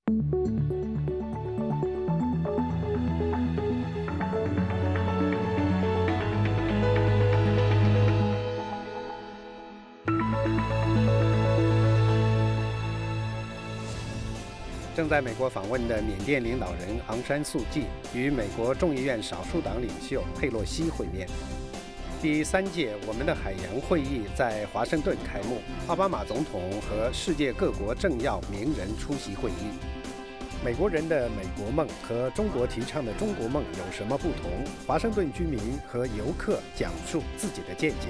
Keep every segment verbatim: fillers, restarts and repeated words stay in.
正在美国访问的缅甸领导人昂山素季与美国众议院少数党领袖佩洛西会面。第三届我们的海洋会议在华盛顿开幕，奥巴马总统和世界各国政要名人出席会议。美国人的美国梦和中国提倡的中国梦有什么不同？华盛顿居民和游客讲述自己的见解。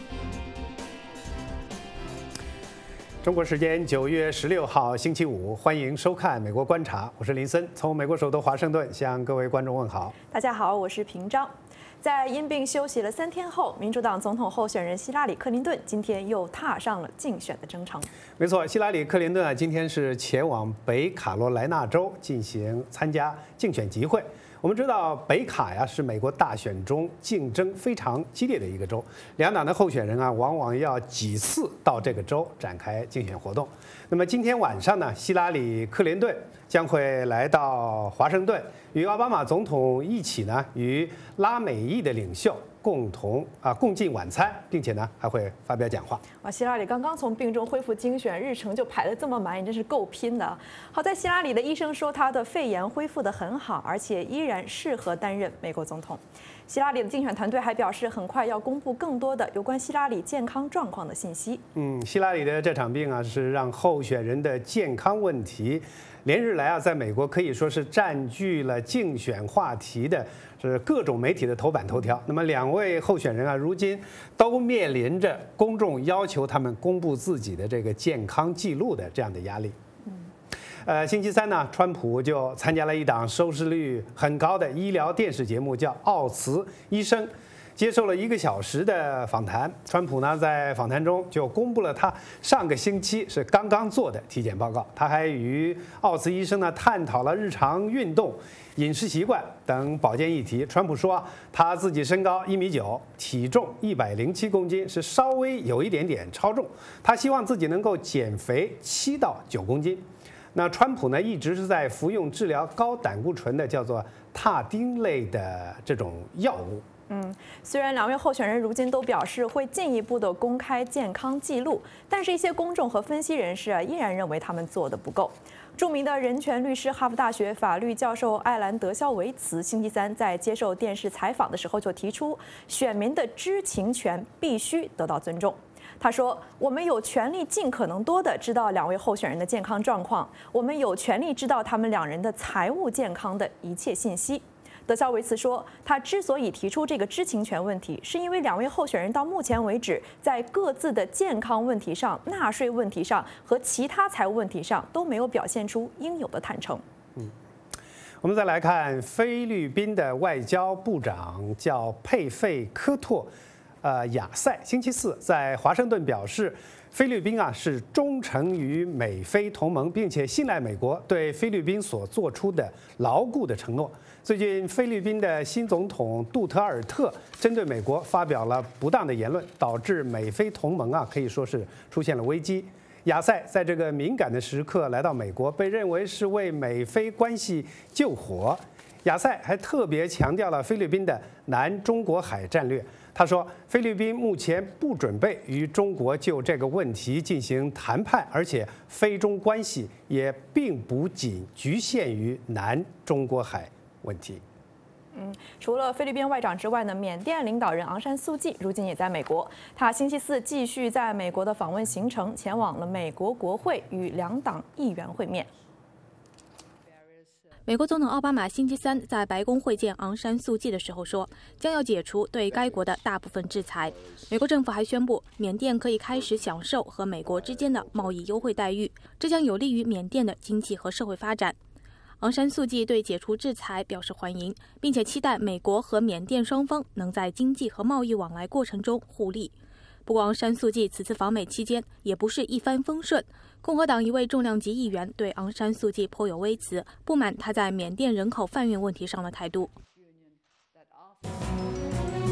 中国时间九月十六号星期五，欢迎收看《美国观察》，我是林森，从美国首都华盛顿向各位观众问好。 大家好，我是平章。在因病休息了三天后，民主党总统候选人希拉里·克林顿今天又踏上了竞选的征程。 没错，希拉里·克林顿啊，今天是前往北卡罗来纳州进行参加竞选集会。我们知道北卡呀是美国大选中竞争非常激烈的一个州，两党的候选人啊往往要几次到这个州展开竞选活动。那么今天晚上呢，希拉里·克林顿将会来到华盛顿，与奥巴马总统一起呢与拉美裔的领袖共同啊共进晚餐，并且呢还会发表讲话。 哇，希拉里刚刚从病中恢复，竞选日程就排得这么满，也真是够拼的。好在希拉里的医生说她的肺炎恢复得很好，而且依然适合担任美国总统。希拉里的竞选团队还表示，很快要公布更多的有关希拉里健康状况的信息。 嗯，希拉里的这场病啊，是让候选人的健康问题连日来啊，在美国可以说是占据了竞选话题的，是各种媒体的头版头条。那么两位候选人啊，如今都面临着公众要求他们公布自己的这个健康记录的这样的压力。呃，星期三呢，川普就参加了一档收视率很高的医疗电视节目，叫《奥茨医生》，接受了一个小时的访谈。川普呢，在访谈中就公布了他上个星期是刚刚做的体检报告。他还与奥茨医生呢探讨了日常运动、饮食习惯等保健议题。川普说，他自己身高一米九，体重一百零七公斤，是稍微有一点点超重。他希望自己能够减肥七到九公斤。那川普呢，一直是在服用治疗高胆固醇的叫做他汀类的这种药物。 嗯，虽然两位候选人如今都表示会进一步的公开健康记录，但是一些公众和分析人士啊，依然认为他们做得不够。著名的人权律师、哈佛大学法律教授艾兰德肖维茨星期三在接受电视采访的时候就提出，选民的知情权必须得到尊重。他说：“我们有权利尽可能多地知道两位候选人的健康状况，我们有权利知道他们两人的财务健康的一切信息。”德肖维茨说，他之所以提出这个知情权问题，是因为两位候选人到目前为止，在各自的健康问题上、纳税问题上和其他财务问题上都没有表现出应有的坦诚。 嗯，我们再来看菲律宾的外交部长叫佩费科托。呃，亚塞星期四在华盛顿表示，菲律宾啊是忠诚于美菲同盟，并且信赖美国对菲律宾所做出的牢固的承诺。最近，菲律宾的新总统杜特尔特针对美国发表了不当的言论，导致美菲同盟啊可以说是出现了危机。亚塞在这个敏感的时刻来到美国，被认为是为美菲关系救火。亚塞还特别强调了菲律宾的南中国海战略。他说，菲律宾目前不准备与中国就这个问题进行谈判，而且菲中关系也并不仅局限于南中国海问题。 嗯，除了菲律宾外长之外呢，缅甸领导人昂山素季如今也在美国。他星期四继续在美国的访问行程，前往了美国国会与两党议员会面。 美国总统奥巴马星期三在白宫会见昂山素季的时候说，将要解除对该国的大部分制裁。美国政府还宣布，缅甸可以开始享受和美国之间的贸易优惠待遇，这将有利于缅甸的经济和社会发展。昂山素季对解除制裁表示欢迎，并且期待美国和缅甸双方能在经济和贸易往来过程中互利。不过，昂山素季此次访美期间也不是一帆风顺。共和党一位重量级议员对昂山素季颇有微词，不满他在缅甸人口贩运问题上的态度。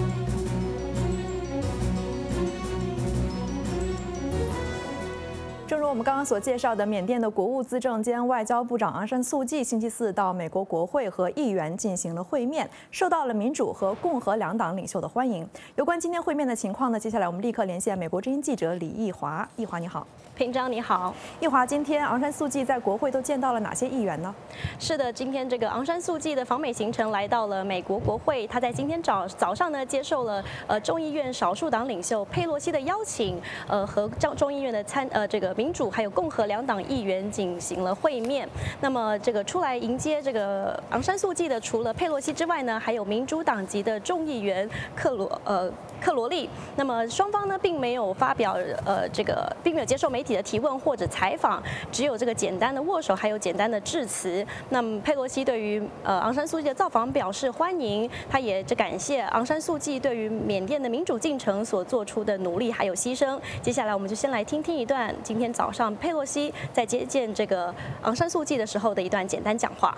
中正如我们刚刚所介绍的，缅甸的国务资政兼外交部长昂山素季星期四到美国国会和议员进行了会面，受到了民主和共和两党领袖的欢迎。有关今天会面的情况呢，接下来我们立刻连线美国之音记者李义华。义华你好。 平章你好， 义华，今天昂山素季在国会都见到了哪些议员呢？ 是的，今天这个昂山素季的访美行程来到了美国国会，他在今天早早上呢接受了呃众议院少数党领袖佩洛西的邀请，呃和众众议院的参呃这个民主还有共和两党议员进行了会面。那么这个出来迎接这个昂山素季的，除了佩洛西之外呢，还有民主党籍的众议员克罗呃克罗利。那么双方呢并没有发表呃这个并没有接受媒体的提问或者采访，只有这个简单的握手，还有简单的致辞。那么佩洛西对于呃昂山素季的造访表示欢迎，他也感谢昂山素季对于缅甸的民主进程所做出的努力还有牺牲。接下来我们就先来听听一段今天早上佩洛西在接见这个昂山素季的时候的一段简单讲话。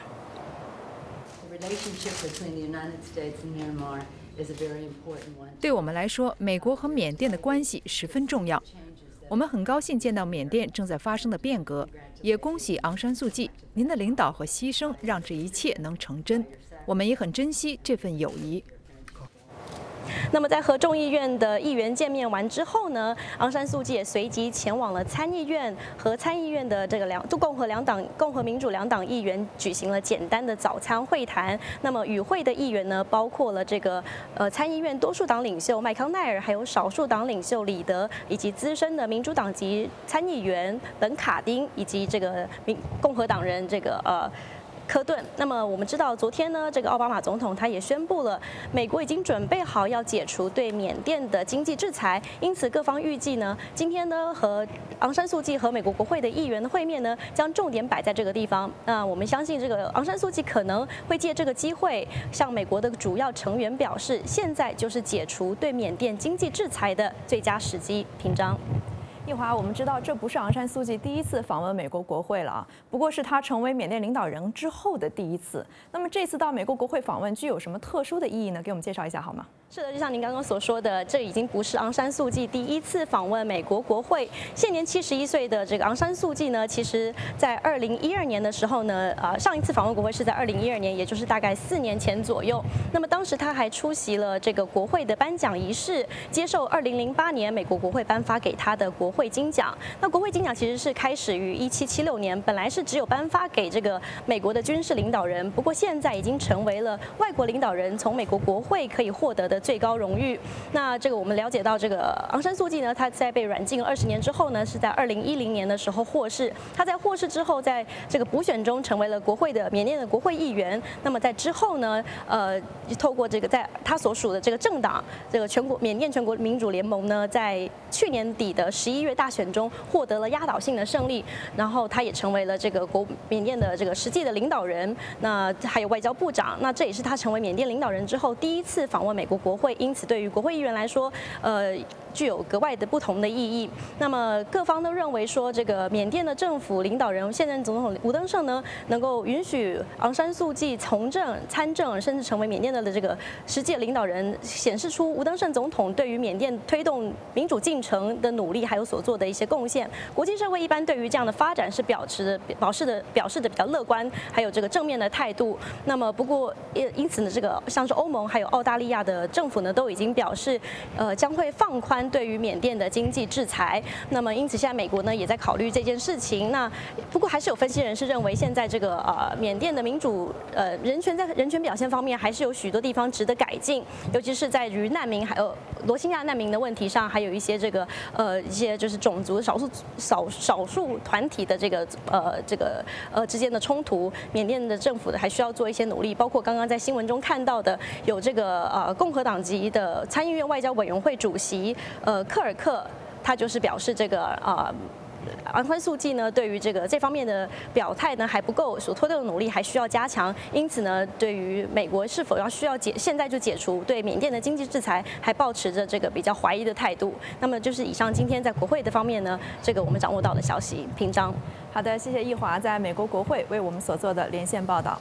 对我们来说，美国和缅甸的关系十分重要。我们很高兴见到缅甸正在发生的变革，也恭喜昂山素季，您的领导和牺牲让这一切能成真。我们也很珍惜这份友谊。 那么在和众议院的议员见面完之后呢，昂山素季也随即前往了参议院，和参议院的这个两共和两党、共和民主两党议员举行了简单的早餐会谈。那么与会的议员呢，包括了这个呃参议院多数党领袖麦康奈尔，还有少数党领袖李德，以及资深的民主党籍参议员本卡丁，以及这个民共和党人这个呃。科顿。那么我们知道，昨天呢，这个奥巴马总统他也宣布了，美国已经准备好要解除对缅甸的经济制裁，因此各方预计呢，今天呢和昂山素季和美国国会的议员的会面呢，将重点摆在这个地方。那我们相信，这个昂山素季可能会借这个机会，向美国的主要成员表示，现在就是解除对缅甸经济制裁的最佳时机。平章。 义华，我们知道这不是昂山素季第一次访问美国国会了啊，不过是他成为缅甸领导人之后的第一次。那么这次到美国国会访问具有什么特殊的意义呢？给我们介绍一下好吗？ 是的，就像您刚刚所说的，这已经不是昂山素季第一次访问美国国会。现年七十一岁的这个昂山素季呢，其实在二零一二年的时候呢，呃，上一次访问国会是在二零一二年，也就是大概四年前左右。那么当时他还出席了这个国会的颁奖仪式，接受二零零八年美国国会颁发给他的国会金奖。那国会金奖其实是开始于一七七六年，本来是只有颁发给这个美国的军事领导人，不过现在已经成为了外国领导人从美国国会可以获得的最高荣誉。那这个我们了解到，这个昂山素季呢，他在被软禁二十年之后呢，是在二零一零年的时候获释。他在获释之后，在这个补选中成为了国会的缅甸的国会议员。那么在之后呢，呃，透过这个在他所属的这个政党，这个全国缅甸全国民主联盟呢，在去年底的十一月大选中获得了压倒性的胜利，然后他也成为了这个国缅甸的这个实际的领导人。那还有外交部长，那这也是他成为缅甸领导人之后第一次访问美国国会。因此，对于国会议员来说，呃，具有格外的不同的意义。那么各方都认为说，这个缅甸的政府领导人现任总统吴登盛呢，能够允许昂山素季从政、参政，甚至成为缅甸的这个实际领导人，显示出吴登盛总统对于缅甸推动民主进程的努力，还有所做的一些贡献。国际社会一般对于这样的发展是表示的、表示的、表示的比较乐观，还有这个正面的态度。那么不过，因此呢，这个像是欧盟还有澳大利亚的政府呢，都已经表示，呃，将会放宽对于缅甸的经济制裁。那么因此，现在美国呢也在考虑这件事情。那不过还是有分析人士认为，现在这个呃缅甸的民主呃人权在人权表现方面，还是有许多地方值得改进，尤其是在于难民还有罗兴亚难民的问题上，还有一些这个呃一些就是种族少数少少数团体的这个呃这个呃之间的冲突，缅甸的政府还需要做一些努力，包括刚刚在新闻中看到的，有这个呃共和党籍的参议院外交委员会主席呃科尔克，他就是表示这个啊。呃昂山素季呢，对于这个这方面的表态呢还不够，所推动的努力还需要加强。因此呢，对于美国是否要需要解现在就解除对缅甸的经济制裁，还保持着这个比较怀疑的态度。那么就是以上今天在国会的方面呢，这个我们掌握到的消息。平章， 好的，谢谢义华在美国国会为我们所做的连线报道。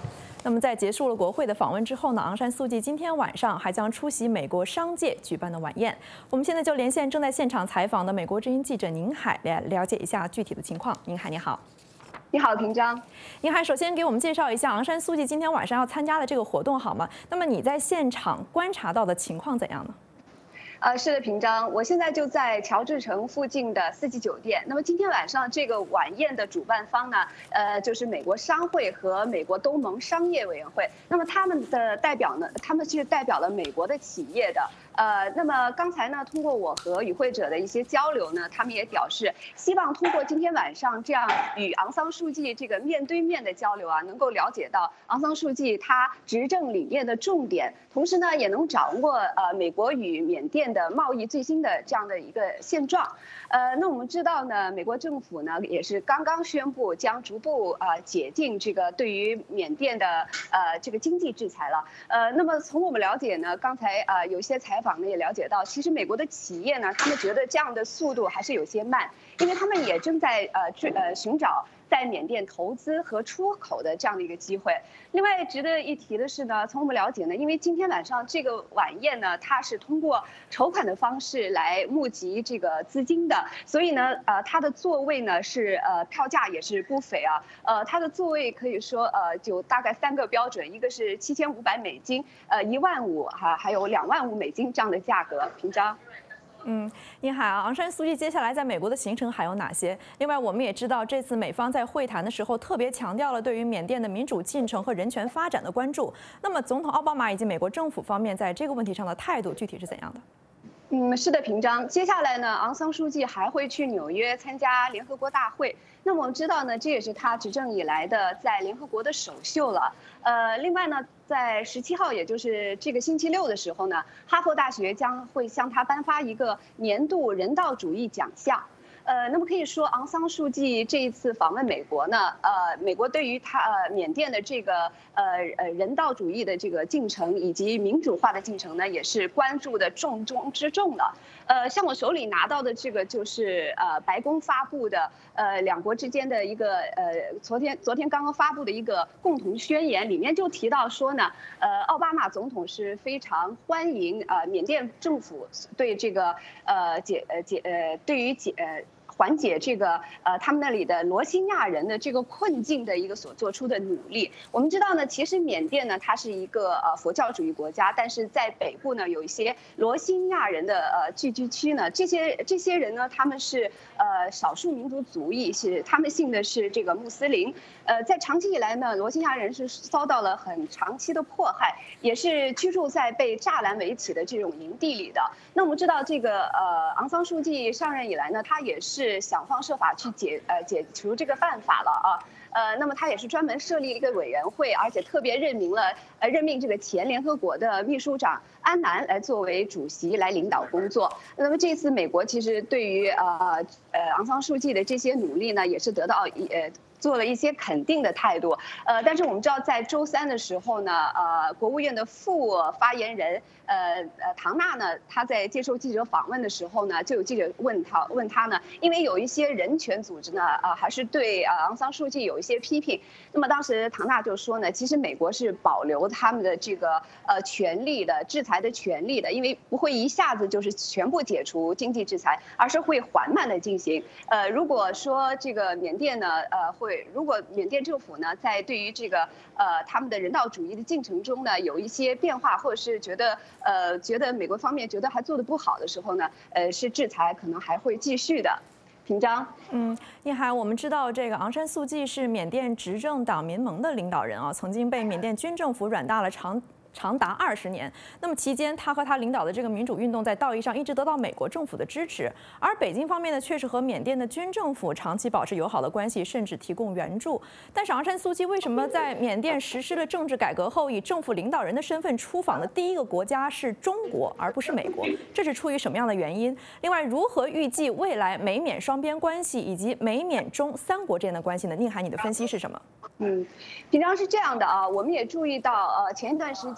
那么在结束了国会的访问之后呢，昂山素季今天晚上还将出席美国商界举办的晚宴。我们现在就连线正在现场采访的美国之音记者宁海来了解一下具体的情况。宁海，你好。 你好，平章。 宁海，首先给我们介绍一下昂山素季今天晚上要参加的这个活动好吗？那么你在现场观察到的情况怎样呢？ 呃，是的，平章，我现在就在乔治城附近的四季酒店。那么今天晚上这个晚宴的主办方呢，呃，就是美国商会和美国东盟商业委员会。那么他们的代表呢，他们是代表了美国的企业的。呃，那么刚才呢，通过我和与会者的一些交流呢，他们也表示希望通过今天晚上这样与昂桑素季这个面对面的交流啊，能够了解到昂桑素季他执政理念的重点，同时呢，也能掌握呃美国与缅甸的贸易最新的这样的一个现状。呃，那我们知道呢，美国政府呢也是刚刚宣布将逐步呃解禁这个对于缅甸的呃这个经济制裁了。呃，那么从我们了解呢，刚才呃有一些采访呢也了解到，其实美国的企业呢，他们觉得这样的速度还是有些慢，因为他们也正在呃追呃寻找在缅甸投资和出口的这样的一个机会。另外值得一提的是呢，从我们了解呢，因为今天晚上这个晚宴呢，它是通过筹款的方式来募集这个资金的，所以呢，呃，它的座位呢是呃票价也是不菲啊，呃，它的座位可以说呃就大概三个标准，一个是七千五百美金，呃一万五哈，还有两万五美金这样的价格。平章。 嗯，宁海啊，昂山素季接下来在美国的行程还有哪些？另外，我们也知道这次美方在会谈的时候特别强调了对于缅甸的民主进程和人权发展的关注。那么，总统奥巴马以及美国政府方面在这个问题上的态度具体是怎样的？ 嗯，是的，平章。接下来呢，昂桑素季还会去纽约参加联合国大会。那么我们知道呢，这也是他执政以来的在联合国的首秀了。呃，另外呢，在十七号，也就是这个星期六的时候呢，哈佛大学将会向他颁发一个年度人道主义奖项。呃，那么可以说，昂桑素季这一次访问美国呢，呃，美国对于他呃缅甸的这个呃呃人道主义的这个进程以及民主化的进程呢，也是关注的重中之重了。呃，像我手里拿到的这个就是呃白宫发布的呃两国之间的一个呃昨天昨天刚刚发布的一个共同宣言，里面就提到说呢，呃奥巴马总统是非常欢迎呃缅甸政府对这个呃解呃解呃对于解呃。缓解这个呃他们那里的罗兴亚人的这个困境的一个所做出的努力。我们知道呢，其实缅甸呢它是一个呃佛教主义国家，但是在北部呢有一些罗兴亚人的呃聚居区呢，这些这些人呢他们是呃少数民族族裔，是他们信的是这个穆斯林。呃，在长期以来呢，罗兴亚人是遭到了很长期的迫害，也是居住在被栅栏围起的这种营地里的。那我们知道这个呃昂桑素季上任以来呢，他也是想方设法去解呃解除这个办法了啊。呃，那么他也是专门设立一个委员会，而且特别任命了呃任命这个前联合国的秘书长安南来作为主席来领导工作。那么这次美国其实对于呃呃昂桑素季的这些努力呢，也是得到一呃。做了一些肯定的态度，呃，但是我们知道，在周三的时候呢，呃，国务院的副发言人，呃呃，唐纳呢，他在接受记者访问的时候呢，就有记者问他问他呢，因为有一些人权组织呢，啊、呃，还是对啊昂桑素季有一些批评。那么当时唐纳就说呢，其实美国是保留他们的这个呃权利的制裁的权利的，因为不会一下子就是全部解除经济制裁，而是会缓慢的进行。呃，如果说这个缅甸呢，呃，会如果缅甸政府呢，在对于这个呃他们的人道主义的进程中呢，有一些变化，或者是觉得呃觉得美国方面觉得还做得不好的时候呢，呃是制裁可能还会继续的。平章， 嗯，宁海，我们知道这个昂山素季是缅甸执政党民盟的领导人啊，曾经被缅甸军政府软大了长。长达二十年，那么期间，他和他领导的这个民主运动在道义上一直得到美国政府的支持，而北京方面呢，却是和缅甸的军政府长期保持友好的关系，甚至提供援助。但是昂山素季为什么在缅甸实施了政治改革后，以政府领导人的身份出访的第一个国家是中国，而不是美国？这是出于什么样的原因？另外，如何预计未来美缅双边关系以及美缅中三国之间的关系呢？宁海，你的分析是什么？ 嗯，平常是这样的啊，我们也注意到，呃，前一段时间。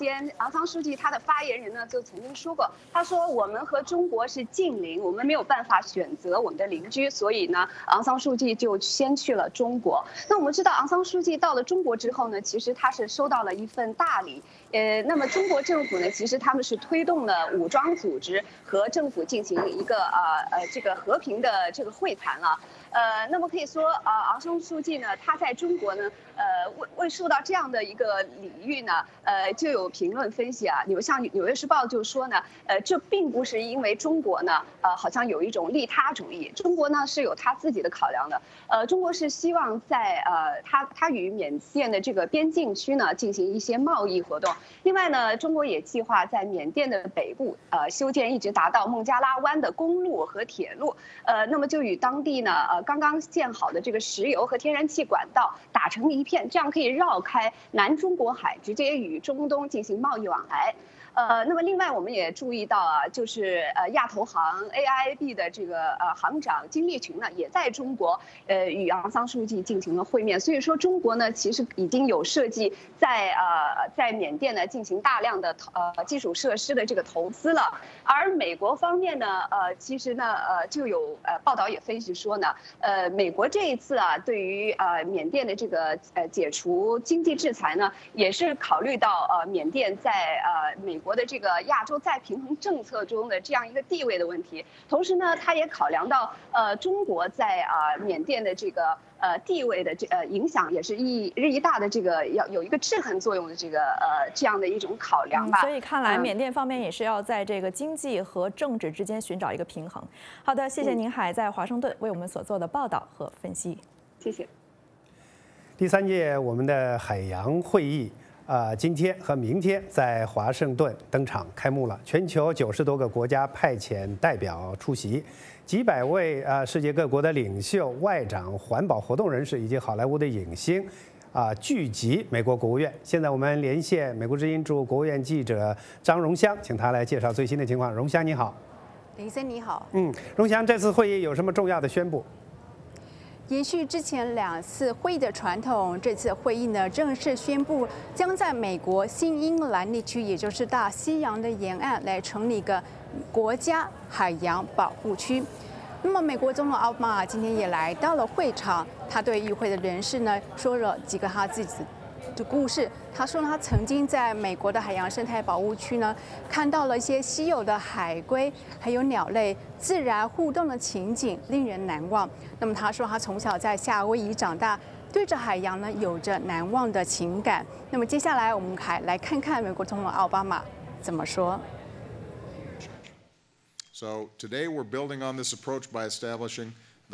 天，昂桑书记他的发言人呢就曾经说过，他说我们和中国是近邻，我们没有办法选择我们的邻居，所以呢，昂桑书记就先去了中国。那我们知道，昂桑书记到了中国之后呢，其实他是收到了一份大礼。呃，那么中国政府呢，其实他们是推动了武装组织和政府进行一个呃呃这个和平的这个会谈了。呃，那么可以说，呃，昂山素季呢，他在中国呢，呃，为为受到这样的一个礼遇呢，呃，就有评论分析啊，有像《纽约时报》就说呢，呃，这并不是因为中国呢，呃，好像有一种利他主义，中国呢是有他自己的考量的，呃，中国是希望在呃，他他与缅甸的这个边境区呢进行一些贸易活动，另外呢，中国也计划在缅甸的北部呃修建一直达到孟加拉湾的公路和铁路，呃，那么就与当地呢，呃。刚刚建好的这个石油和天然气管道打成一片，这样可以绕开南中国海，直接与中东进行贸易往来。呃，那么另外我们也注意到啊，就是呃亚投行 A I B 的这个呃行长金立群呢，也在中国呃与昂桑素季进行了会面。所以说中国呢，其实已经有设计在呃在缅甸呢进行大量的呃基础设施的这个投资了。而美国方面呢，呃其实呢呃就有呃报道也分析说呢，呃美国这一次啊对于呃缅甸的这个呃解除经济制裁呢，也是考虑到呃缅甸在呃美国的这个亚洲再平衡政策中的这样一个地位的问题，同时呢，他也考量到呃中国在啊缅甸的这个呃地位的这呃影响，也是日日益大的这个要有一个制衡作用的这个呃这样的一种考量吧。 嗯、所以看来缅甸方面也是要在这个经济和政治之间寻找一个平衡。好的，谢谢宁海在华盛顿为我们所做的报道和分析。 谢谢。 第三届我们的海洋会议。啊、呃，今天和明天在华盛顿登场开幕了。全球九十多个国家派遣代表出席，几百位啊、呃、世界各国的领袖、外长、环保活动人士以及好莱坞的影星啊、呃、聚集美国国务院。现在我们连线美国之音驻国务院记者张荣香，请他来介绍最新的情况。荣香你好。 林森你好。 嗯，荣香，这次会议有什么重要的宣布？ 延续之前两次会议的传统，这次会议呢正式宣布，将在美国新英格兰地区，也就是大西洋的沿岸，来成立一个国家海洋保护区。那么，美国总统奥巴马今天也来到了会场，他对与会的人士呢说了几个他自己的故事。他说他曾经在美国的海洋生态保护区呢，看到了一些稀有的海龟，还有鸟类自然互动的情景，令人难忘。那么他说他从小在夏威夷长大，对着海洋呢有着难忘的情感。那么接下来我们还来看看美国总统奥巴马怎么说。 So today we're building on this approach by establishing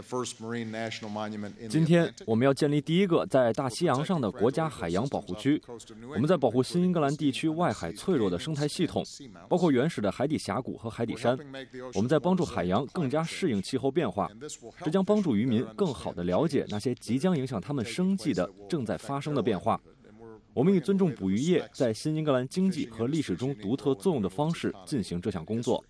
今天我们要建立第一个在大西洋上的国家海洋保护区。我们在保护新英格兰地区外海脆弱的生态系统，包括原始的海底峡谷和海底山。我们在帮助海洋更加适应气候变化，这将帮助渔民更好地了解那些即将影响他们生计的正在发生的变化。我们以尊重捕鱼业在新英格兰经济和历史中独特作用的方式进行这项工作。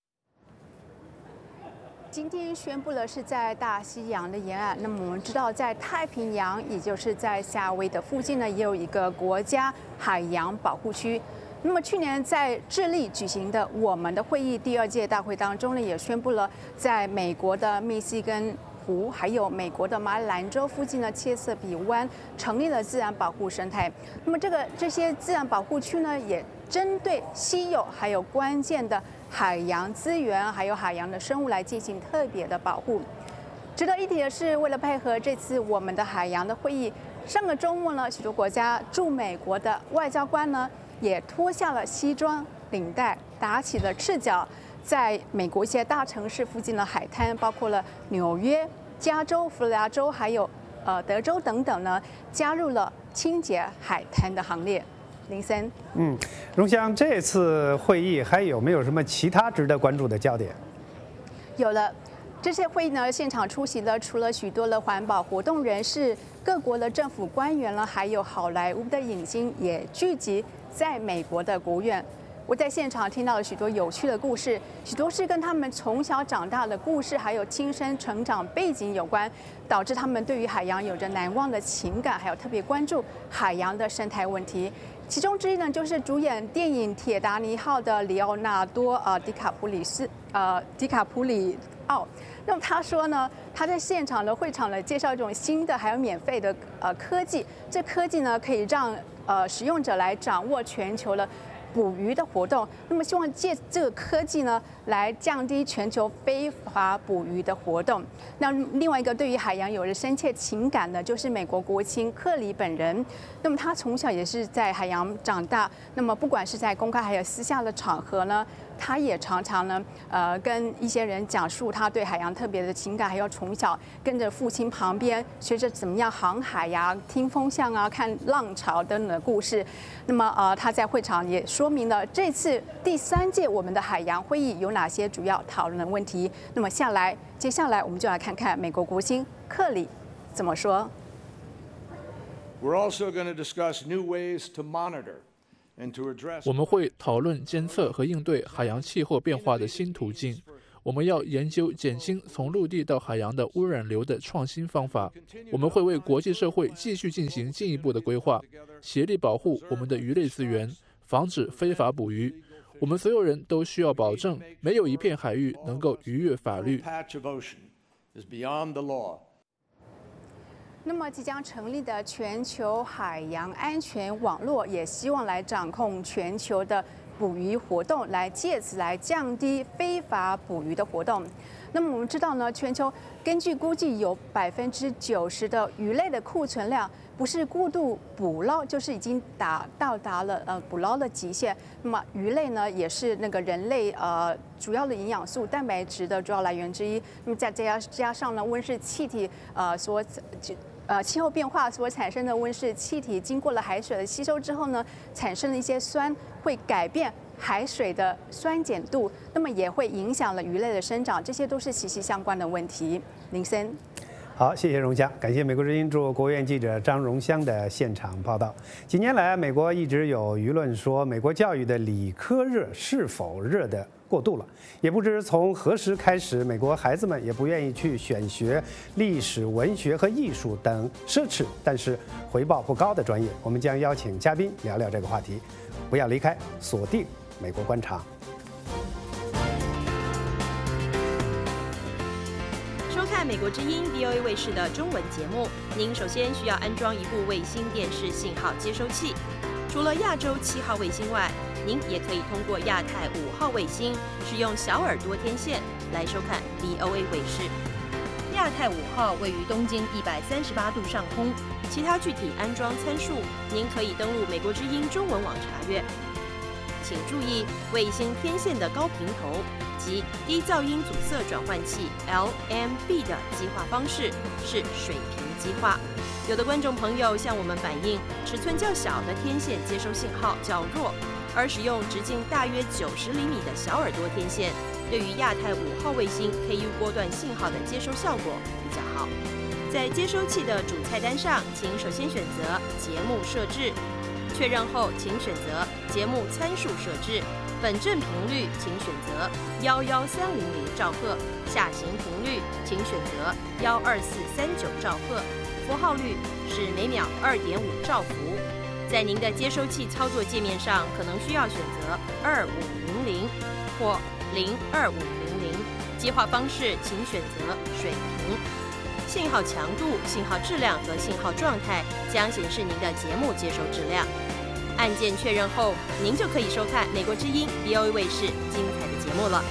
今天宣布了是在大西洋的沿岸。那么我们知道，在太平洋，也就是在夏威夷的附近呢，也有一个国家海洋保护区。那么去年在智利举行的我们的会议第二届大会当中呢，也宣布了在美国的密西根湖，还有美国的马里兰州附近的切瑟比湾成立了自然保护生态。那么这个这些自然保护区呢，也针对稀有还有关键的海洋资源，还有海洋的生物来进行特别的保护。值得一提的是，为了配合这次我们的海洋的会议，上个周末呢，许多国家驻美国的外交官呢，也脱下了西装领带，打起了赤脚，在美国一些大城市附近的海滩，包括了纽约、加州、佛罗里达州，还有呃德州等等呢，加入了清洁海滩的行列。林森， 嗯，荣香，这次会议还有没有什么其他值得关注的焦点？ 有了，这些会议呢，现场出席了除了许多的环保活动人士、各国的政府官员了，还有好莱坞的影星也聚集在美国的国务院。 我在现场听到了许多有趣的故事，许多是跟他们从小长大的故事，还有亲身成长背景有关，导致他们对于海洋有着难忘的情感，还有特别关注海洋的生态问题。其中之一呢，就是主演电影《铁达尼号》的里奥纳多呃迪卡普里斯呃迪卡普里奥。那么他说呢，他在现场的会场呢介绍一种新的还有免费的呃科技，这科技呢可以让呃使用者来掌握全球的捕鱼的活动，那么希望借这个科技呢，来降低全球非法捕鱼的活动。那另外一个对于海洋有着深切情感的，就是美国国青克里本人。那么他从小也是在海洋长大，那么不管是在公开还有私下的场合呢，他也常常呢，呃，跟一些人讲述他对海洋特别的情感，还有从小跟着父亲旁边学着怎么样航海呀、听风向啊、看浪潮等等的故事。那么呃，他在会场也说明了这次第三届我们的海洋会议有哪些主要讨论的问题。那么下来，接下来我们就来看看美国国青克里怎么说。 We're also going to discuss new ways to monitor. 我们会讨论监测和应对海洋气候变化的新途径。我们要研究减轻从陆地到海洋的污染流的创新方法。我们会为国际社会继续进行进一步的规划，协力保护我们的鱼类资源，防止非法捕鱼。我们所有人都需要保证，没有一片海域能够逾越法律。 那么，即将成立的全球海洋安全网络也希望来掌控全球的捕鱼活动，来借此来降低非法捕鱼的活动。那么我们知道呢，全球根据估计有百分之九十的鱼类的库存量不是过度捕捞，就是已经达到达了呃捕捞的极限。那么鱼类呢，也是那个人类呃主要的营养素、蛋白质的主要来源之一。那么再加加上呢温室气体呃所呃气候变化所产生的温室气体，经过了海水的吸收之后呢，产生了一些酸，会改变海水的酸碱度，那么也会影响了鱼类的生长，这些都是息息相关的问题。林森。 好，谢谢荣香，感谢美国之音驻国务院记者张荣香的现场报道。几年来，美国一直有舆论说，美国教育的理科热是否热得过度了？也不知从何时开始，美国孩子们也不愿意去选学历史、文学和艺术等奢侈但是回报不高的专业。我们将邀请嘉宾聊聊这个话题，不要离开，锁定美国观察。 收看美国之音 V O A 卫视的中文节目，您首先需要安装一部卫星电视信号接收器。除了亚洲七号卫星外，您也可以通过亚太五号卫星使用小耳朵天线来收看 V O A 卫视。亚太五号位于东经一百三十八度上空，其他具体安装参数您可以登录美国之音中文网查阅。请注意，卫星天线的高频头及低噪音阻塞转换器 L M B 的基化方式是水平基化。有的观众朋友向我们反映，尺寸较小的天线接收信号较弱，而使用直径大约九十厘米的小耳朵天线，对于亚太五号卫星 K U 波段信号的接收效果比较好。在接收器的主菜单上，请首先选择节目设置。确认后，请选择节目参数设置，本振频率请选择幺幺三零零兆赫，下行频率请选择幺二四三九兆赫，符号率是每秒二点五兆伏。在您的接收器操作界面上，可能需要选择二五零零或零二五零零，接话方式请选择水平。信号强度、信号质量和信号状态将显示您的节目接收质量。按键确认后，您就可以收看美国之音 V O A 卫视精彩的节目了。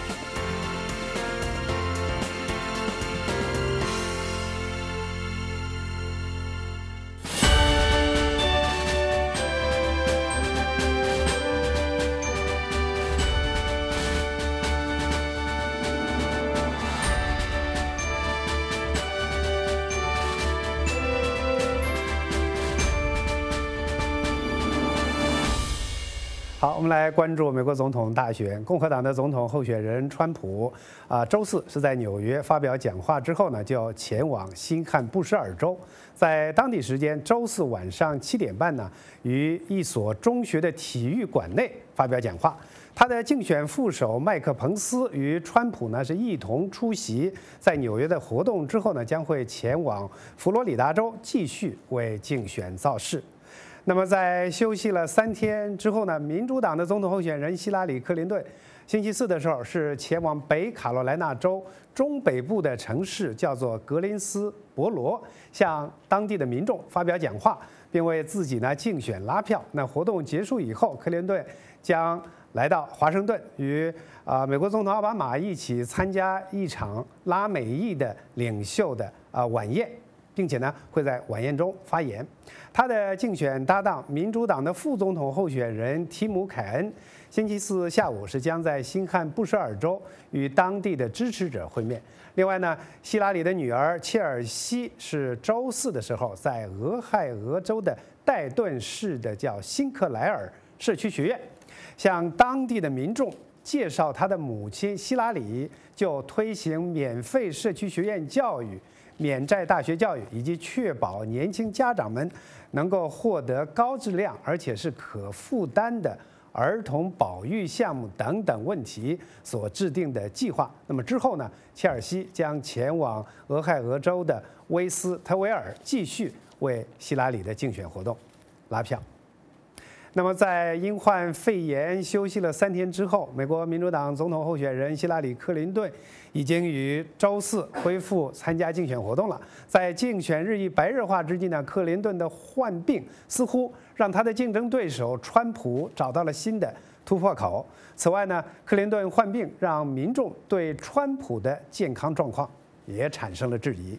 好，我们来关注美国总统大选。共和党的总统候选人川普啊，周四是在纽约发表讲话之后呢，就前往新罕布什尔州，在当地时间周四晚上七点半呢，于一所中学的体育馆内发表讲话。 他的竞选副手麦克彭斯与川普呢是一同出席在纽约的活动之后呢，将会前往佛罗里达州继续为竞选造势。那么在休息了三天之后呢，民主党的总统候选人希拉里·克林顿星期四的时候是前往北卡罗来纳州中北部的城市叫做格林斯伯罗，向当地的民众发表讲话，并为自己呢竞选拉票。那活动结束以后，克林顿将来到华盛顿，与啊美国总统奥巴马一起参加一场拉美裔的领袖的啊晚宴，并且呢会在晚宴中发言。他的竞选搭档民主党的副总统候选人提姆·凯恩，星期四下午是将在新罕布什尔州与当地的支持者会面。另外呢，希拉里的女儿切尔西是周四的时候在俄亥俄州的戴顿市的叫辛克莱尔社区学院，向当地的民众介绍他的母亲希拉里就推行免费社区学院教育、免债大学教育，以及确保年轻家长们能够获得高质量而且是可负担的儿童保育项目等等问题所制定的计划。那么之后呢，切尔西将前往俄亥俄州的威斯特维尔，继续为希拉里的竞选活动拉票。那么，在因患肺炎休息了三天之后，美国民主党总统候选人希拉里·克林顿已经于周四恢复参加竞选活动了。在竞选日益白热化之际呢，克林顿的患病似乎让他的竞争对手川普找到了新的突破口。此外呢，克林顿患病让民众对川普的健康状况也产生了质疑。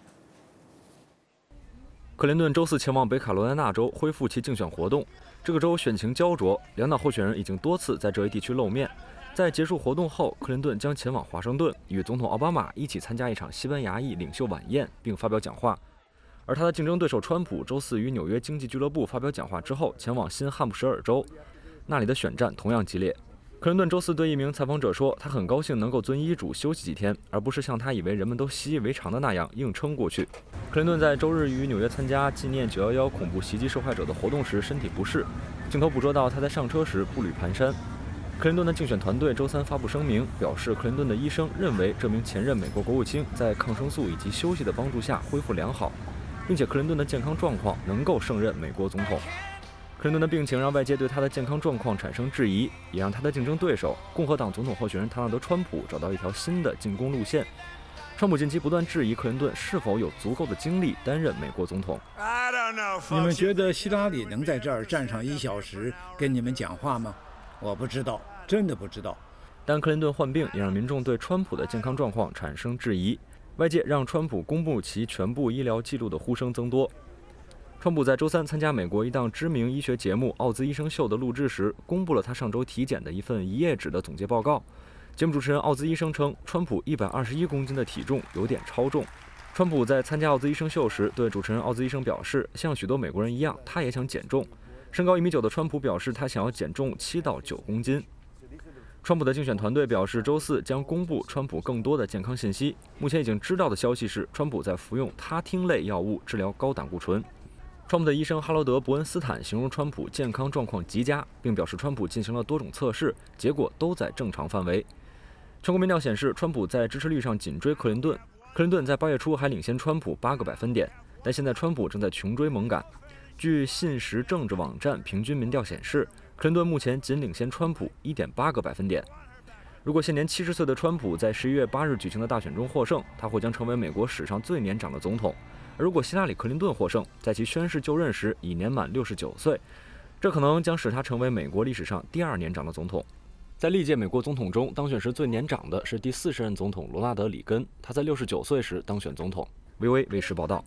克林顿周四前往北卡罗来纳州恢复其竞选活动。这个州选情焦灼，两党候选人已经多次在这一地区露面。在结束活动后，克林顿将前往华盛顿，与总统奥巴马一起参加一场西班牙裔领袖晚宴，并发表讲话。而他的竞争对手川普周四于纽约经济俱乐部发表讲话之后，前往新罕布什尔州，那里的选战同样激烈。克林顿周四对一名采访者说，他很高兴能够遵医嘱休息几天，而不是像他以为人们都习以为常的那样硬撑过去。克林顿在周日于纽约参加纪念九一一恐怖袭击受害者的活动时身体不适，镜头捕捉到他在上车时步履蹒跚。克林顿的竞选团队周三发布声明，表示克林顿的医生认为这名前任美国国务卿在抗生素以及休息的帮助下恢复良好，并且克林顿的健康状况能够胜任美国总统。克林顿的病情让外界对他的健康状况产生质疑，也让他的竞争对手共和党总统候选人唐纳德·川普找到一条新的进攻路线。川普近期不断质疑克林顿是否有足够的精力担任美国总统。 你们觉得希拉里能在这儿站上一小时跟你们讲话吗？我不知道，真的不知道。 但克林顿患病也让民众对川普的健康状况产生质疑，外界让川普公布其全部医疗记录的呼声增多。川普在周三参加美国一档知名医学节目《奥兹医生秀》的录制时，公布了他上周体检的一份一页纸的总结报告。节目主持人奥兹医生称，川普一百二十一公斤的体重有点超重。川普在参加奥兹医生秀时对主持人奥兹医生表示，像许多美国人一样，他也想减重。身高一米九的川普表示，他想要减重七到九公斤。川普的竞选团队表示，周四将公布川普更多的健康信息。目前已经知道的消息是，川普在服用他汀类药物治疗高胆固醇。川普的医生哈罗德·伯恩斯坦形容川普健康状况极佳，并表示川普进行了多种测试，结果都在正常范围。全国民调显示，川普在支持率上紧追克林顿，克林顿在八月初还领先川普八个百分点，但现在川普正在穷追猛赶。据信实政治网站平均民调显示，克林顿目前仅领先川普一点八个百分点。如果现年七十岁的川普在十一月八日举行的大选中获胜，他或将成为美国史上最年长的总统。而如果希拉里·克林顿获胜，在其宣誓就任时已年满六十九岁，这可能将使他成为美国历史上第二年长的总统。在历届美国总统中，当选时最年长的是第四十任总统罗纳德·里根，他在六十九岁时当选总统。V O A 卫视报道。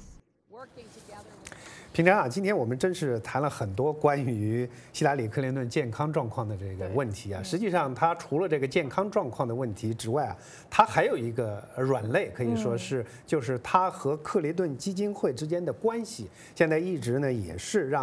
平常啊，今天我们真是谈了很多关于希拉里·克林顿健康状况的这个问题啊。实际上，他除了这个健康状况的问题之外啊，他还有一个软肋，可以说是就是他和克林顿基金会之间的关系，现在一直呢也是让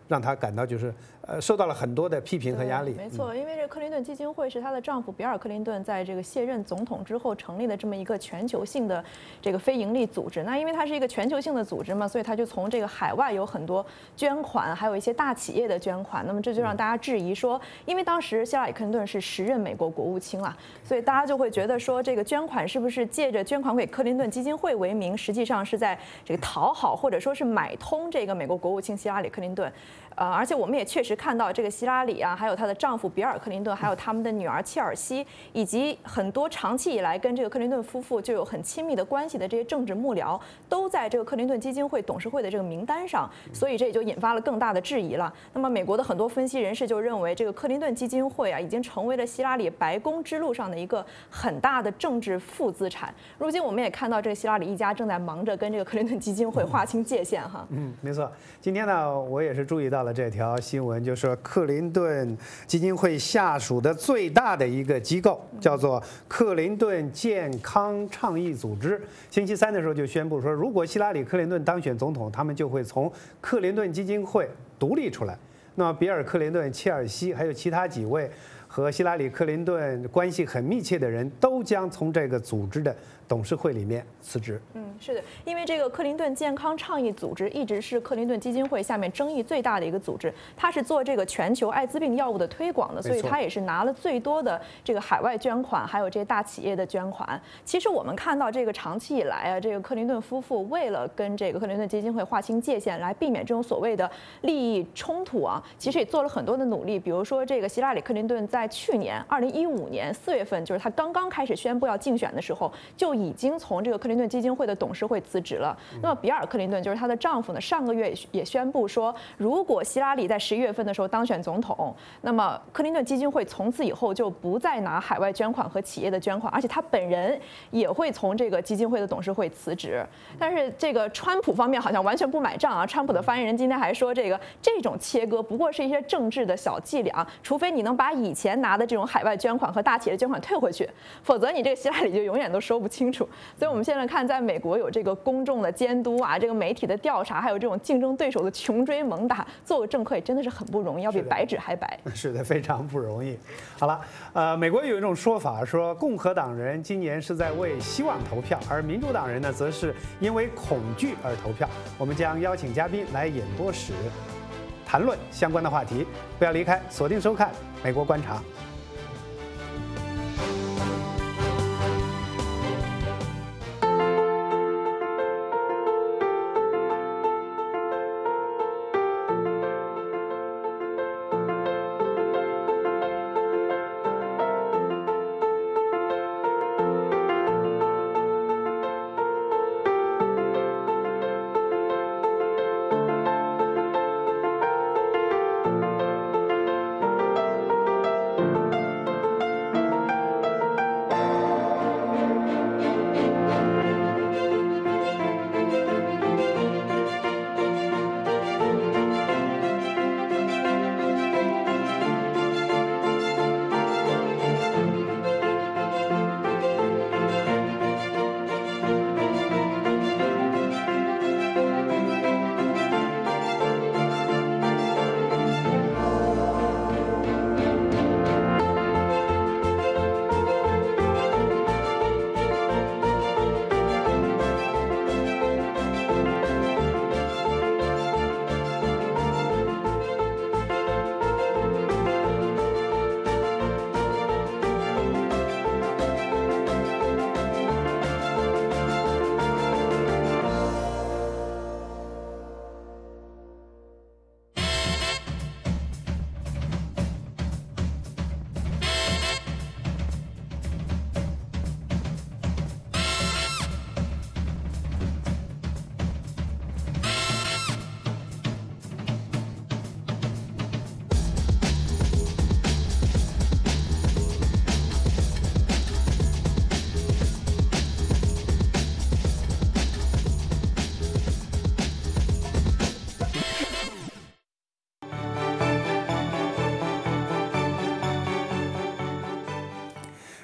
让他感到就是呃受到了很多的批评和压力。 没错，因为这个克林顿基金会是她的丈夫比尔·克林顿在这个卸任总统之后成立的这么一个全球性的这个非盈利组织。那因为它是一个全球性的组织嘛，所以他就从这个海外有很多捐款，还有一些大企业的捐款。那么这就让大家质疑说，因为当时希拉里·克林顿是时任美国国务卿啊，所以大家就会觉得说，这个捐款是不是借着捐款给克林顿基金会为名，实际上是在这个讨好或者说是买通这个美国国务卿希拉里·克林顿。呃，而且我们也确实看到这个希拉里啊，还有她的丈夫比尔·克林顿，还有他们的女儿切尔西，以及很多长期以来跟这个克林顿夫妇就有很亲密的关系的这些政治幕僚，都在这个克林顿基金会董事会的这个名单上，所以这也就引发了更大的质疑了。那么，美国的很多分析人士就认为，这个克林顿基金会啊，已经成为了希拉里白宫之路上的一个很大的政治负资产。如今我们也看到，这个希拉里一家正在忙着跟这个克林顿基金会划清界限哈。 嗯，没错。今天呢，我也是注意到了这条新闻，就是说克林顿基金会下属的最大的一个机构叫做克林顿健康倡议组织，星期三的时候就宣布说，如果希拉里·克林顿当选总统，他们就会从克林顿基金会独立出来。那么，比尔·克林顿、切尔西还有其他几位和希拉里·克林顿关系很密切的人都将从这个组织的董事会里面辞职。 嗯，是的，因为这个克林顿健康倡议组织一直是克林顿基金会下面争议最大的一个组织，它是做这个全球艾滋病药物的推广的，所以它也是拿了最多的这个海外捐款，还有这些大企业的捐款。其实我们看到这个长期以来啊，这个克林顿夫妇为了跟这个克林顿基金会划清界限，来避免这种所谓的利益冲突啊，其实也做了很多的努力。比如说，这个希拉里·克林顿在去年二零一五年四月份，就是他刚刚开始宣布要竞选的时候，就已经从这个克林顿基金会的董事会辞职了。那么比尔·克林顿就是她的丈夫呢，上个月也宣布说，如果希拉里在十一月份的时候当选总统，那么克林顿基金会从此以后就不再拿海外捐款和企业的捐款，而且他本人也会从这个基金会的董事会辞职。但是这个川普方面好像完全不买账啊！川普的发言人今天还说，这个这种切割不过是一些政治的小伎俩，除非你能把以前拿的这种海外捐款和大企业的捐款退回去，否则你这个希拉里就永远都说不清楚。所以我们现在看，在美国有这个公众的监督啊，这个媒体的调查，还有这种竞争对手的穷追猛打，做个政客也真的是很不容易，要比白纸还白。 是的，非常不容易。好了，呃，美国有一种说法说，共和党人今年是在为希望投票，而民主党人呢，则是因为恐惧而投票。我们将邀请嘉宾来演播室谈论相关的话题，不要离开，锁定收看《美国观察》。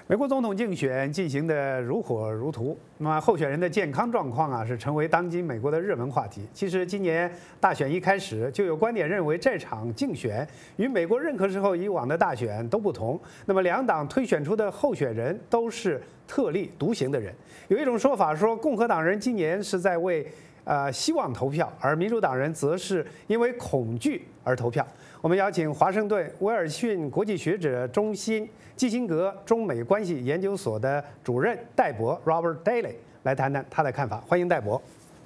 美国总统竞选进行得如火如荼，那么候选人的健康状况啊，是成为当今美国的热门话题。其实今年大选一开始，就有观点认为这场竞选与美国任何时候以往的大选都不同。那么两党推选出的候选人都是特立独行的人。有一种说法说，共和党人今年是在为呃希望投票，而民主党人则是因为恐惧而投票。我们邀请华盛顿威尔逊国际学者中心基辛格中美关系研究所的主任戴博 Robert Daly 来谈谈他的看法。欢迎戴博。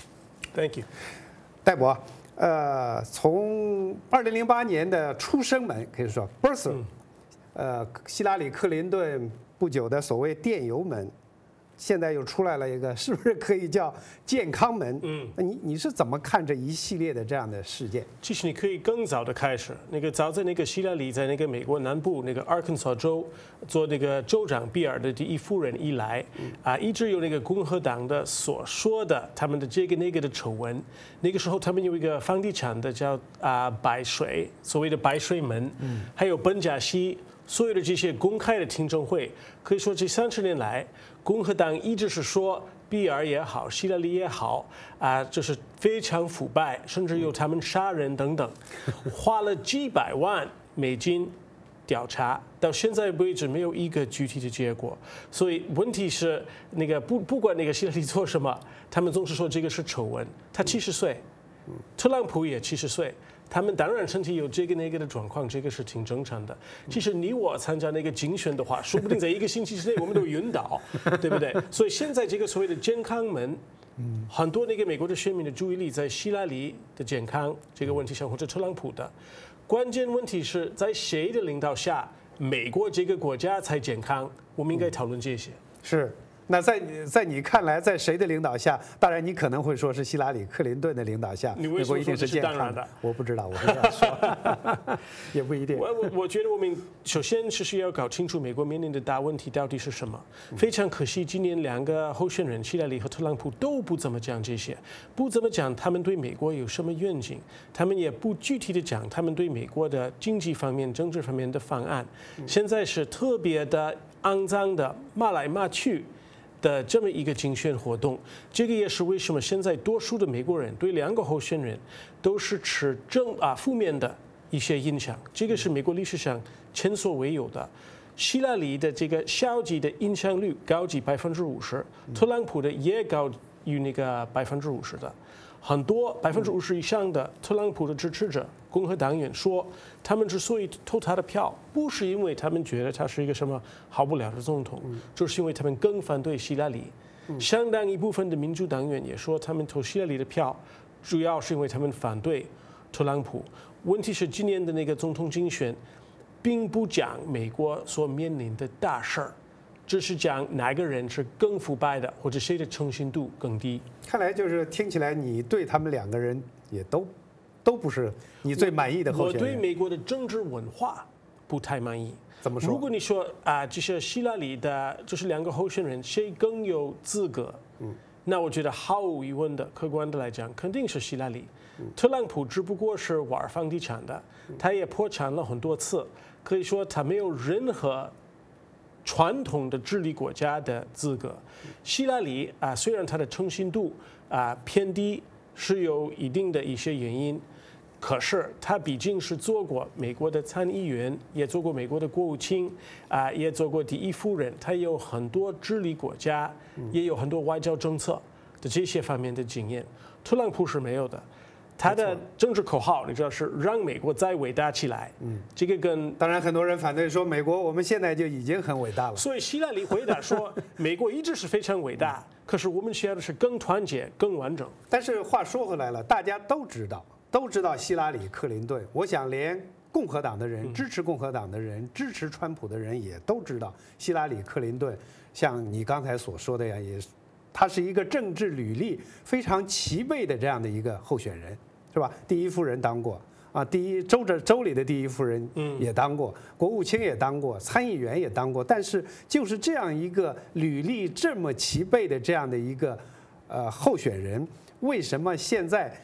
Thank you， 戴博，呃，从二零零八年的出生门可以说 birth， 呃，希拉里克林顿不久的所谓电邮门。现在又出来了一个，是不是可以叫健康门？嗯，那你你是怎么看这一系列的这样的事件？ 其实你可以更早的开始，那个早在那个希拉里在那个美国南部那个 Arkansas 州做那个州长比尔的第一夫人以来，啊，一直有那个共和党的所说的他们的这个那个的丑闻。那个时候他们有一个房地产的叫啊白水，所谓的白水门，嗯，还有本加西。所有的这些公开的听证会，可以说这三十年来，共和党一直是说比尔也好，希拉里也好，啊，就是非常腐败，甚至有他们杀人等等，花了几百万美金调查，到现在为止没有一个具体的结果。所以问题是，那个不不管那个希拉里做什么，他们总是说这个是丑闻。他七十岁，特朗普也七十岁。他们当然身体有这个那个的状况，这个是挺正常的。其实你我参加那个竞选的话，说不定在一个星期之内我们都晕倒，对不对？所以现在这个所谓的健康门，很多那个美国的选民的注意力在希拉里的健康这个问题上，或者特朗普的。关键问题是在谁的领导下，美国这个国家才健康？我们应该讨论这些。 是。那在在你看来，在谁的领导下？当然，你可能会说是希拉里·克林顿的领导下，美国一定是健康的。我不知道，我不这样说，也不一定。 我我我觉得我们首先是要搞清楚美国面临的大问题到底是什么。非常可惜，今年两个候选人希拉里和特朗普都不怎么讲这些，不怎么讲他们对美国有什么愿景，他们也不具体的讲他们对美国的经济方面、政治方面的方案。现在是特别的肮脏的骂来骂去的这么一个竞选活动，这个也是为什么现在多数的美国人对两个候选人都是持正啊负面的一些印象，这个是美国历史上前所未有的。希拉里的这个消极的影响率高于百分之五十，特朗普的也高于那个百分之五十的。很多百分之五十以上的特朗普的支持者、共和党员说，他们之所以投他的票，不是因为他们觉得他是一个什么好不了的总统，就是因为他们更反对希拉里。相当一部分的民主党员也说，他们投希拉里的票，主要是因为他们反对特朗普。问题是今年的那个总统竞选，并不讲美国所面临的大事儿。只是讲哪个人是更腐败的，或者谁的诚信度更低。 看来就是听起来你对他们两个人也都都不是你最满意的候选人。 我对美国的政治文化不太满意。 怎么说？ 如果你说啊，就是希拉里的，就是两个候选人谁更有资格？嗯，那我觉得毫无疑问的，客观的来讲，肯定是希拉里。特朗普只不过是玩房地产的，他也破产了很多次，可以说他没有任何传统的治理国家的资格。希拉里啊，虽然他的诚信度啊偏低，是有一定的一些原因，可是他毕竟是做过美国的参议员，也做过美国的国务卿啊，也做过第一夫人，他有很多治理国家，也有很多外交政策的这些方面的经验。特朗普是没有的。他的政治口号，你知道是让美国再伟大起来。嗯，这个跟当然很多人反对说，美国我们现在就已经很伟大了。 所以希拉里回答说，美国一直是非常伟大，可是我们需要的是更团结、更完整。 但是话说回来了，大家都知道，都知道希拉里·克林顿。我想连共和党的人、支持共和党的人、支持川普的人也都知道，希拉里·克林顿像你刚才所说的呀，也他是一个政治履历非常齐备的这样的一个候选人。是吧？第一夫人当过啊，第一州这州里的第一夫人也当过，国务卿也当过，参议员也当过。但是就是这样一个履历这么齐备的这样的一个呃候选人，为什么现在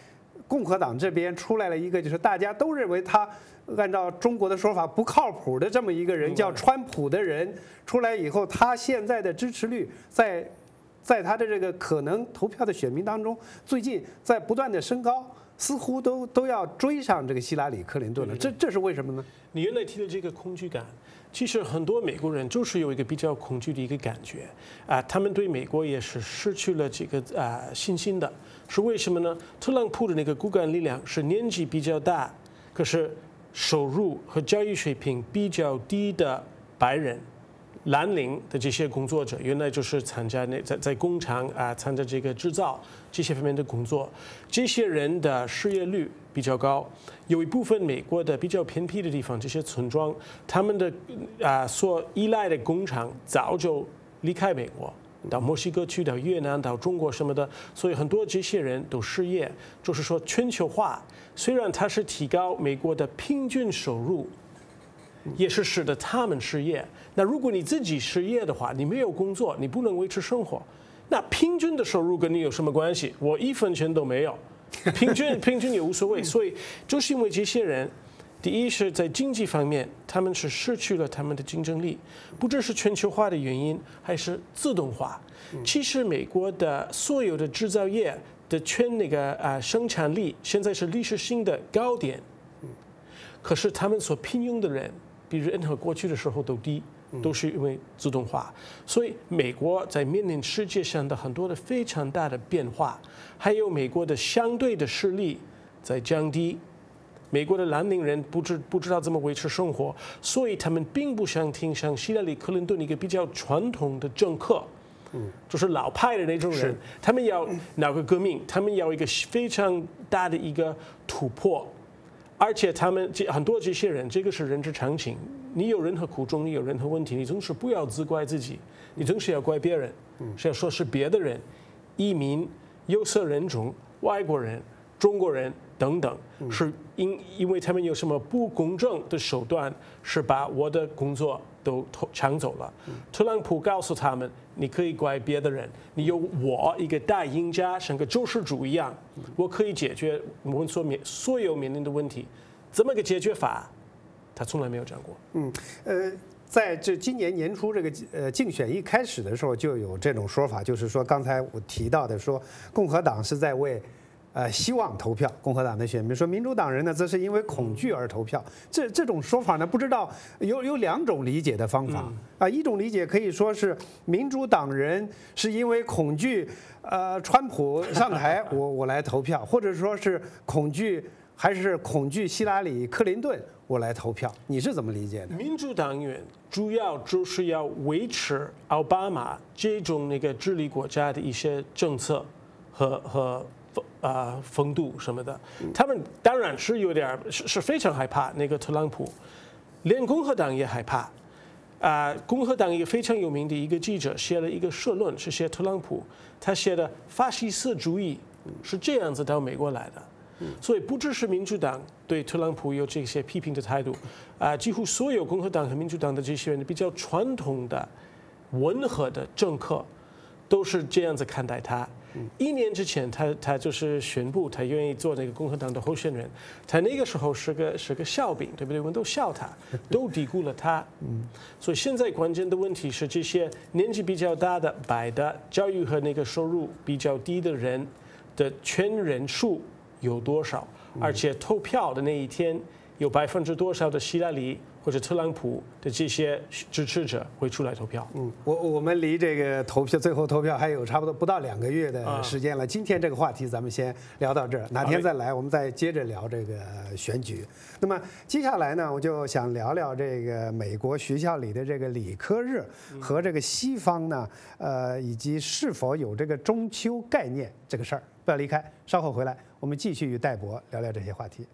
共和党这边出来了一个，就是大家都认为他按照中国的说法不靠谱的这么一个人，叫川普的人出来以后，他现在的支持率在在他的这个可能投票的选民当中，最近在不断的升高，似乎都都要追上这个希拉里·克林顿了。这这是为什么呢？ 你原来提的这个恐惧感。其实很多美国人就是有一个比较恐惧的一个感觉啊，他们对美国也是失去了这个啊信心的。是为什么呢？特朗普的那个骨干力量是年纪比较大，可是收入和教育水平比较低的白人、蓝领的这些工作者，原来就是参加那在在工厂啊参加这个制造这些方面的工作，这些人的失业率比较高。有一部分美国的比较偏僻的地方，这些村庄，他们的啊所依赖的工厂早就离开美国，到墨西哥去，到越南，到中国什么的，所以很多这些人都失业。就是说，全球化虽然它是提高美国的平均收入，也是使得他们失业。那如果你自己失业的话，你没有工作，你不能维持生活，那平均的收入跟你有什么关系？我一分钱都没有。平均平均也无所谓，所以就是因为这些人，第一是在经济方面，他们是失去了他们的竞争力，不只是全球化的原因，还是自动化。其实美国的所有的制造业的全那个啊生产力现在是历史性的高点，可是他们所聘用的人比任何过去的时候都低。都是因为自动化，所以美国在面临世界上的很多的非常大的变化，还有美国的相对的实力在降低。美国的蓝领人不知不知道怎么维持生活，所以他们并不想听像希拉里·克林顿一个比较传统的政客，嗯，就是老派的那种人，他们要闹个革命，他们要一个非常大的一个突破。而且他们这很多这些人，这个是人之常情。你有任何苦衷，你有任何问题，你总是不要自怪自己，你总是要怪别人，是要说是别的人，移民、有色人种、外国人、中国人等等，是因因为他们有什么不公正的手段，是把我的工作都抢走了。特朗普告诉他们，你可以怪别的人，你有我一个大赢家，像个救世主一样，我可以解决我们所面所有面临的问题。这么个解决法，他从来没有讲过。 嗯，呃，在这今年年初这个呃竞选一开始的时候，就有这种说法，就是说刚才我提到的，说共和党是在为呃希望投票，共和党的选民说民主党人呢，则是因为恐惧而投票。这这种说法呢，不知道有有两种理解的方法啊。一种理解可以说是民主党人是因为恐惧呃川普上台，我我来投票，或者说是恐惧。还是恐惧希拉里·克林顿，我来投票，你是怎么理解的？ 民主党员主要就是要维持奥巴马这种那个治理国家的一些政策和和呃风度什么的。他们当然是有点是是非常害怕那个特朗普，连共和党也害怕。啊、呃，共和党一个非常有名的一个记者写了一个社论，是写特朗普，他写的法西斯主义是这样子到美国来的。所以不只是民主党对特朗普有这些批评的态度，啊、呃，几乎所有共和党和民主党的这些人比较传统的、温和的政客，都是这样子看待他。一年之前他，他他就是宣布他愿意做那个共和党的候选人，他那个时候是个是个笑柄，对不对？我们都笑他，都低估了他。所以现在关键的问题是，这些年纪比较大的、白的、教育和那个收入比较低的人的全人数有多少？而且投票的那一天，有百分之多少的希拉里或者特朗普的这些支持者会出来投票？ 嗯，我我们离这个投票最后投票还有差不多不到两个月的时间了。今天这个话题咱们先聊到这儿，哪天再来我们再接着聊这个选举。那么接下来呢，我就想聊聊这个美国学校里的这个理科日和这个西方呢，呃，以及是否有这个中秋概念这个事儿。不要离开，稍后回来我们继续与戴博聊聊这些话题。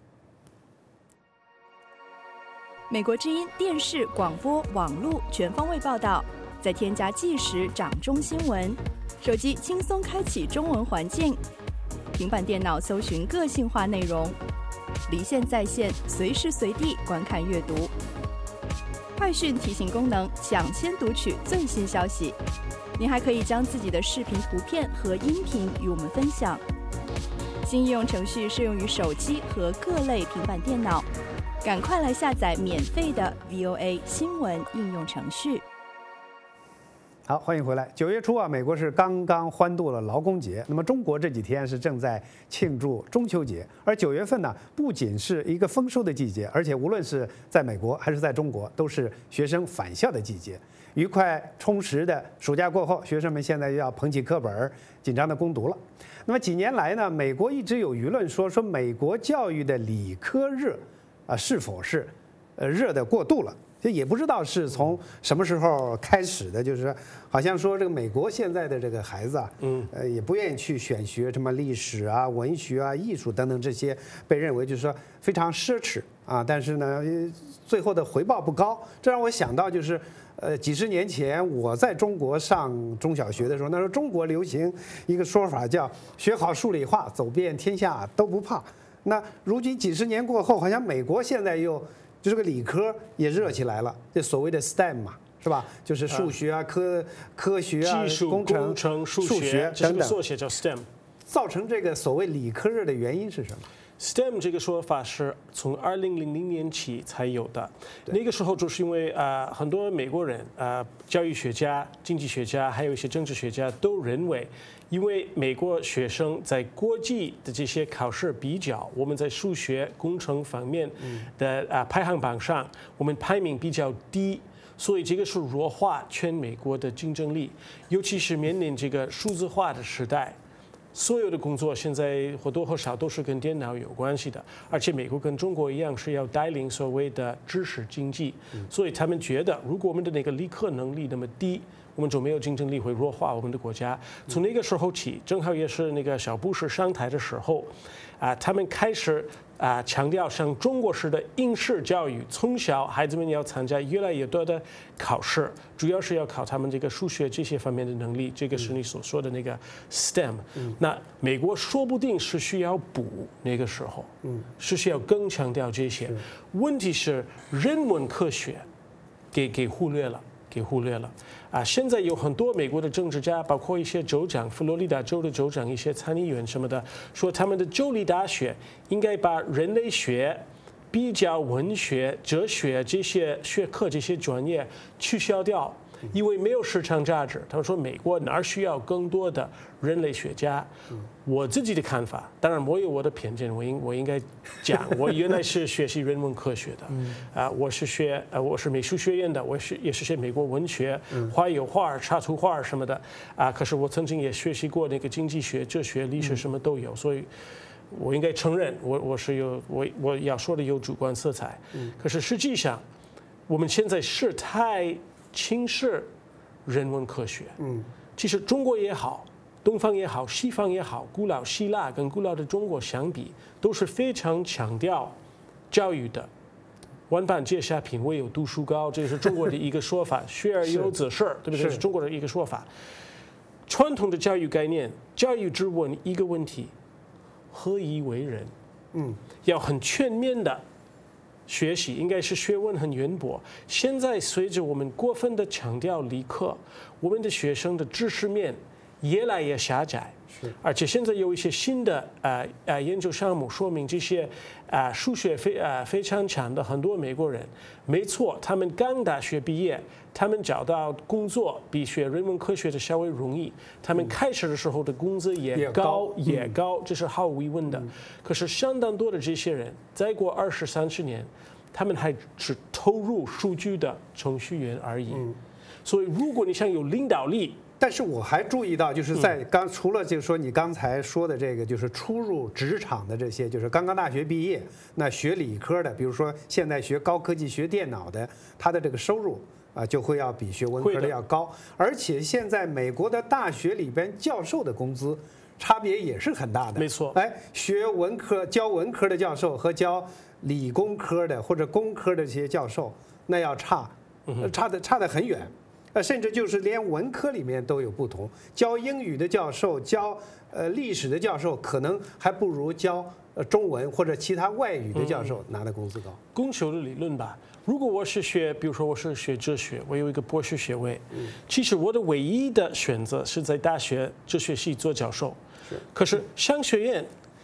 美国之音电视、广播、网络全方位报道，再添加即时掌中新闻，手机轻松开启中文环境，平板电脑搜寻个性化内容，离线在线，随时随地观看阅读。快讯提醒功能，抢先读取最新消息。您还可以将自己的视频、图片和音频与我们分享。 新应用程序适用于手机和各类平板电脑。赶快来下载免费的 V O A 新闻应用程序。 好，欢迎回来。九月初啊，美国是刚刚欢度了劳工节，那么中国这几天是正在庆祝中秋节。而九月份呢，不仅是一个丰收的季节，而且无论是在美国还是在中国，都是学生返校的季节。愉快充实的暑假过后，学生们现在又要捧起课本，紧张的攻读了。那么几年来呢，美国一直有舆论说说美国教育的理科热啊，是否是呃热的过度了？这也不知道是从什么时候开始的，就是好像说这个美国现在的这个孩子啊，嗯，呃，也不愿意去选学什么历史啊、文学啊、艺术等等这些，被认为就是说非常奢侈啊，但是呢，最后的回报不高。这让我想到就是，呃，几十年前我在中国上中小学的时候，那时候中国流行一个说法叫“学好数理化，走遍天下都不怕”。那如今几十年过后，好像美国现在又就这个理科也热起来了，这所谓的 S T E M 嘛，是吧？就是数学啊、科科学啊、 技术、 工程、 工程、数学等等， 缩写叫 S T E M。 造成这个所谓理科热的原因是什么 ？S T E M 这个说法是从二零零零年起才有的。那个时候就是因为啊、呃，很多美国人啊、呃，教育学家、经济学家，还有一些政治学家都认为，因为美国学生在国际的这些考试比较，我们在数学、工程方面的啊、呃、排行榜上，我们排名比较低。所以这个是弱化全美国的竞争力，尤其是面临这个数字化的时代。所有的工作现在或多或少都是跟电脑有关系的，而且美国跟中国一样是要带领所谓的知识经济，所以他们觉得如果我们的那个理科能力那么低，我们就没有竞争力，会弱化我们的国家。从那个时候起，正好也是那个小布什上台的时候，啊，他们开始啊强调像中国式的应试教育，从小孩子们要参加越来越多的考试，主要是要考他们这个数学这些方面的能力，这个是你所说的那个 S T E M。那美国说不定是需要补那个时候，是需要更强调这些。问题是人文科学给给忽略了。给忽略了啊！现在有很多美国的政治家，包括一些州长，佛罗里达州的州长、一些参议员什么的，说他们的州立大学应该把人类学、比较文学、哲学这些学科、这些专业取消掉，因为没有市场价值。他们说美国哪儿需要更多的人类学家？我自己的看法，当然我有我的偏见，我应我应该讲，我原来是学习人文科学的，啊、呃，我是学呃我是美术学院的，我是也是学美国文学，画油画、插图画什么的，啊、呃，可是我曾经也学习过那个经济学、哲学、历史什么都有，所以我应该承认我我是有我我要说的有主观色彩，可是实际上我们现在是太轻视人文科学，嗯，其实中国也好。东方也好，西方也好，古老希腊跟古老的中国相比，都是非常强调教育的。万般皆下品，唯有读书高，这是中国的一个说法。学而优则仕，对不对？这是中国的一个说法。传统的教育概念，教育只问一个问题：何以为人？嗯，要很全面的学习，应该是学问很渊博。现在随着我们过分的强调理科，我们的学生的知识面越来越狭窄，而且现在有一些新的呃呃研究项目说明这些啊、呃、数学非啊、呃、非常强的很多美国人，没错，他们刚大学毕业，他们找到工作比学人文科学的稍微容易，他们开始的时候的工资也高也高，这是毫无疑问的。可是相当多的这些人，再过二十三十年，他们还只投入数据的程序员而已。所以，如果你想有领导力， 但是我还注意到，就是在刚除了就是说你刚才说的这个，就是初入职场的这些，就是刚刚大学毕业，那学理科的，比如说现在学高科技、学电脑的，他的这个收入啊就会要比学文科的要高，而且现在美国的大学里边教授的工资差别也是很大的。 没错， 哎，学文科教文科的教授和教理工科的或者工科的这些教授，那要差，差的差得很远。呃，甚至就是连文科里面都有不同，教英语的教授、教呃历史的教授，可能还不如教呃中文或者其他外语的教授拿的工资高。 供求的理论吧，如果我是学，比如说我是学哲学，我有一个博士学位，其实我的唯一的选择是在大学哲学系做教授。可是商学院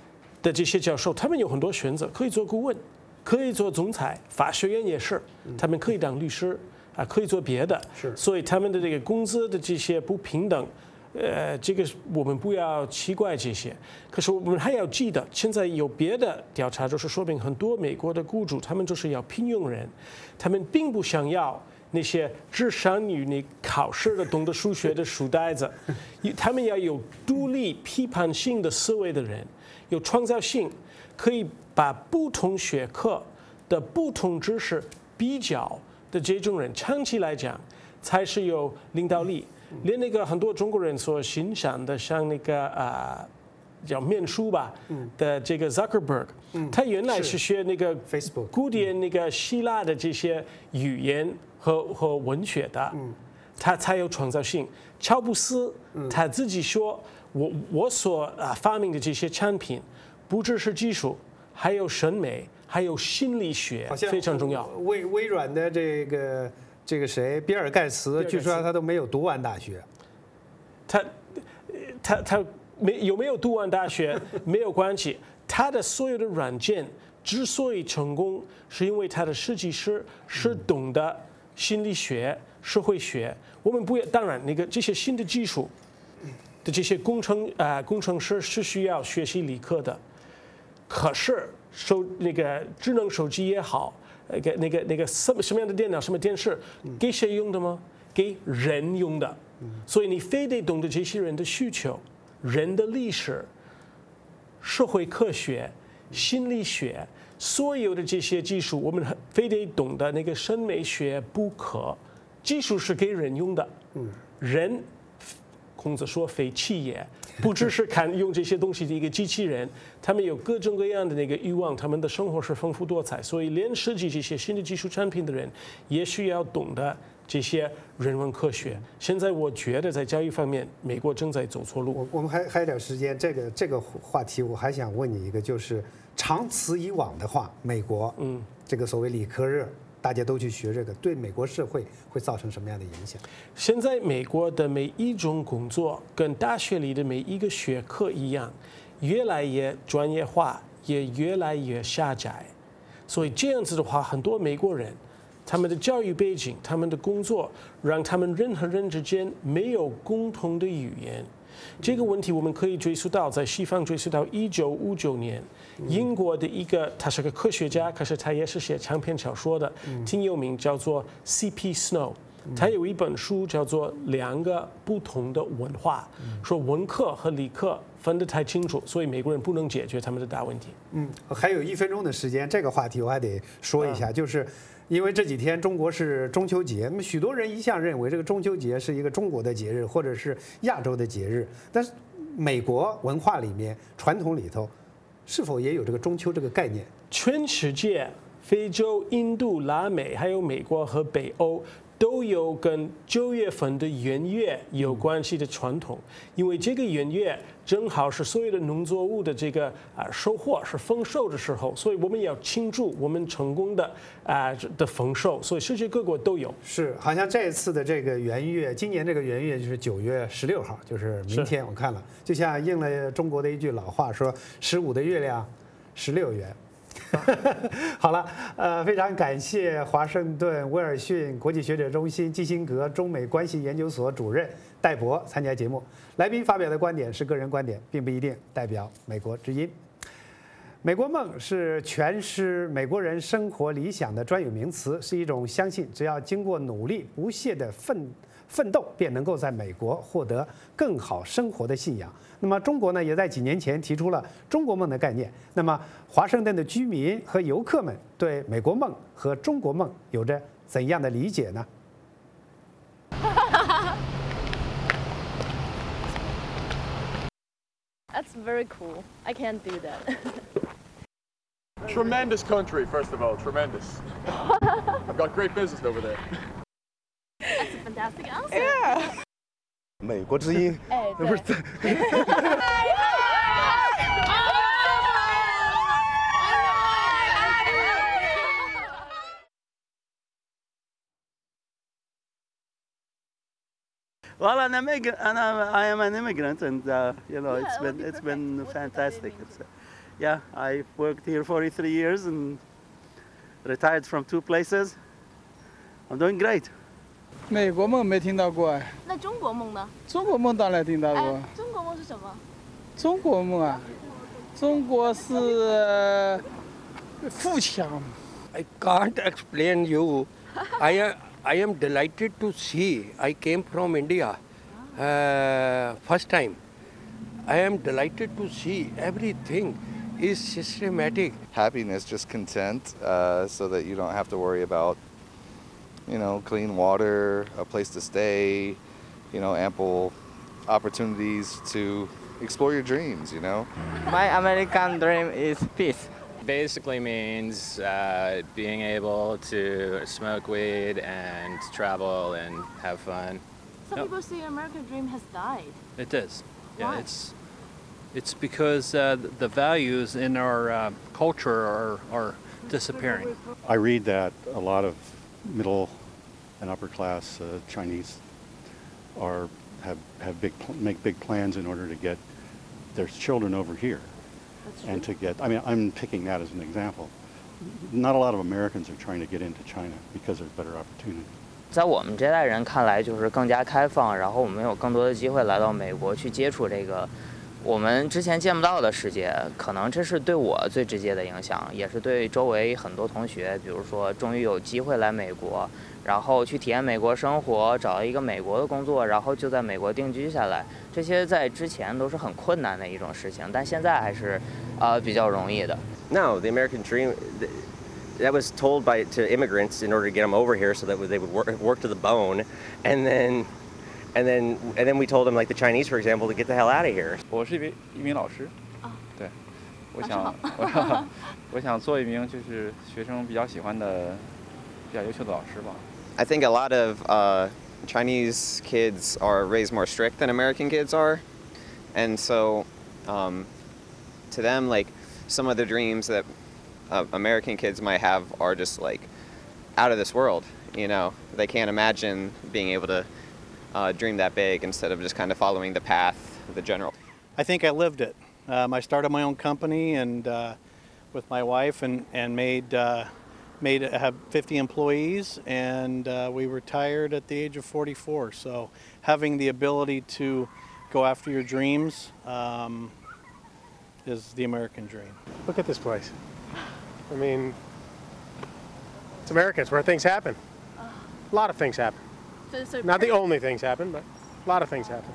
的这些教授，他们有很多选择，可以做顾问，可以做总裁，法学院也是，他们可以当律师啊，可以做别的。 是， 所以他们的这个工资的这些不平等。呃，这个我们不要奇怪这些，可是我们还要记得，现在有别的调查，就是说明很多美国的雇主，他们就是要聘用人，他们并不想要那些智商与你考试的、懂得数学的书呆子，他们要有独立批判性的思维的人，有创造性，可以把不同学科的不同知识比较的这种人，长期来讲才是有领导力。连那个很多中国人所欣赏的，像那个啊、呃、叫面书吧的这个 Zuckerberg，、嗯、他原来是学那个 Facebook 古典那个希腊的这些语言和和文学的，嗯、他才有创造性。乔布斯、嗯、他自己说，我我所啊发明的这些产品，不只是技术，还有审美，还有心理学，非常重要。 微微软的这个。这个谁，比尔盖茨，据说他都没有读完大学。 他，他他没有没有读完大学没有关系。他的所有的软件之所以成功，是因为他的设计师是懂得心理学、社会学。我们不要，当然那个这些新的技术的这些工程啊、呃、工程师是需要学习理科的。可是手那个智能手机也好。那个、那个、那个什么什么样的电脑、什么电视，给谁用的吗？给人用的。所以你非得懂得这些人的需求、人的历史、社会科学、心理学，所有的这些技术，我们非得懂得那个审美学不可。技术是给人用的，人。孔子说非企业，不只是看用这些东西的一个机器人，他们有各种各样的那个欲望，他们的生活是丰富多彩，所以连设计这些新的技术产品的人，也需要懂得这些人文科学。现在我觉得在教育方面，美国正在走错路。 我我们还还有点时间，这个这个话题我还想问你一个，就是长此以往的话，美国嗯这个所谓理科热。大家都去学这个，对美国社会会造成什么样的影响？ 现在美国的每一种工作跟大学里的每一个学科一样，越来越专业化，也越来越狭窄。所以这样子的话，很多美国人，他们的教育背景、他们的工作，让他们人和人之间没有共同的语言。这个问题我们可以追溯到在西方，追溯到一九五九年，英国的一个他是个科学家，可是他也是写长篇小说的，挺有名，叫做 C P Snow。他有一本书叫做《两个不同的文化》，说文科和理科分得太清楚，所以美国人不能解决他们的大问题。 嗯，还有一分钟的时间，这个话题我还得说一下，就是。因为这几天中国是中秋节，那么许多人一向认为这个中秋节是一个中国的节日，或者是亚洲的节日。但是美国文化里面、传统里头，是否也有这个中秋这个概念？ 全世界，非洲、印度、拉美，还有美国和北欧，都有跟九月份的元月有关系的传统。因为这个元月正好是所有的农作物的这个啊收获是丰收的时候，所以我们要庆祝我们成功的啊的丰收，所以世界各国都有。 是，好像这次的这个元月，今年这个元月就是九月十六号，就是明天。我看了，就像应了中国的一句老话说：“十五的月亮，十六圆。”好了，呃，非常感谢华盛顿威尔逊国际学者中心基辛格中美关系研究所主任戴博参加节目。来宾发表的观点是个人观点，并不一定代表美国之音。美国梦是诠释美国人生活理想的专有名词，是一种相信只要经过努力不懈的奋奋斗，便能够在美国获得更好生活的信仰。那么中国呢，也在几年前提出了中国梦的概念。那么华盛顿的居民和游客们对美国梦和中国梦有着怎样的理解呢？ That's very cool. I can't do that. Tremendous country, first of all, tremendous. I've got great business over there. That's a fantastic answer. Yeah. 美国之音， 哎， 不是。 Well, I'm an immigrant, and I'm, I am an immigrant, and uh, you know, it's been it's been fantastic. It's, Yeah, I've worked here forty-three years and retired from two places. I'm doing great. 美国梦没听到过哎。 那中国梦呢？ 中国梦当然听到过。 哎，中国梦是什么？ 中国梦啊，中国是富强。 I can't explain you. I am I am delighted to see. I came from India, uh, first time. I am delighted to see everything is systematic. Happiness, just content, uh, so that you don't have to worry about, you know, clean water, a place to stay, you know, ample opportunities to explore your dreams, you know. My American dream is peace. Basically means uh, being able to smoke weed and travel and have fun. Some people say American dream has died. It does. Yeah, Why? it's it's because uh, the values in our uh, culture are, are disappearing. I read that a lot of middle and upper class uh, Chinese are have have big make big plans in order to get their children over here. And to get, I mean, I'm picking that as an example. Not a lot of Americans are trying to get into China because there's better opportunity. 在我们这代人看来，就是更加开放，然后我们有更多的机会来到美国去接触这个我们之前见不到的世界。可能这是对我最直接的影响，也是对周围很多同学，比如说终于有机会来美国，然后去体验美国生活，找到一个美国的工作，然后就在美国定居下来。这些在之前都是很困难的一种事情，但现在还是呃比较容易的。 No, the American dream, that was told by to immigrants in order to get them over here so that they would work, work to the bone, and then, and then, and then we told them, like the Chinese, for example, to get the hell out of here. 我是一名一名老师， 啊， 对，我想我我想做一名就是学生比较喜欢的、比较优秀的老师吧。 I think a lot of uh, Chinese kids are raised more strict than American kids are, and so um, to them, like some of the dreams that uh, American kids might have are just like out of this world. You know, they can't imagine being able to uh, dream that big instead of just kind of following the path, the general. I think I lived it. Um, I started my own company and uh, with my wife and and made. Uh, made have fifty employees, and uh, we retired at the age of forty-four. So having the ability to go after your dreams um, is the American dream. Look at this place. I mean, it's America. It's where things happen. A lot of things happen. So, so Not the only things happen, but a lot of things happen.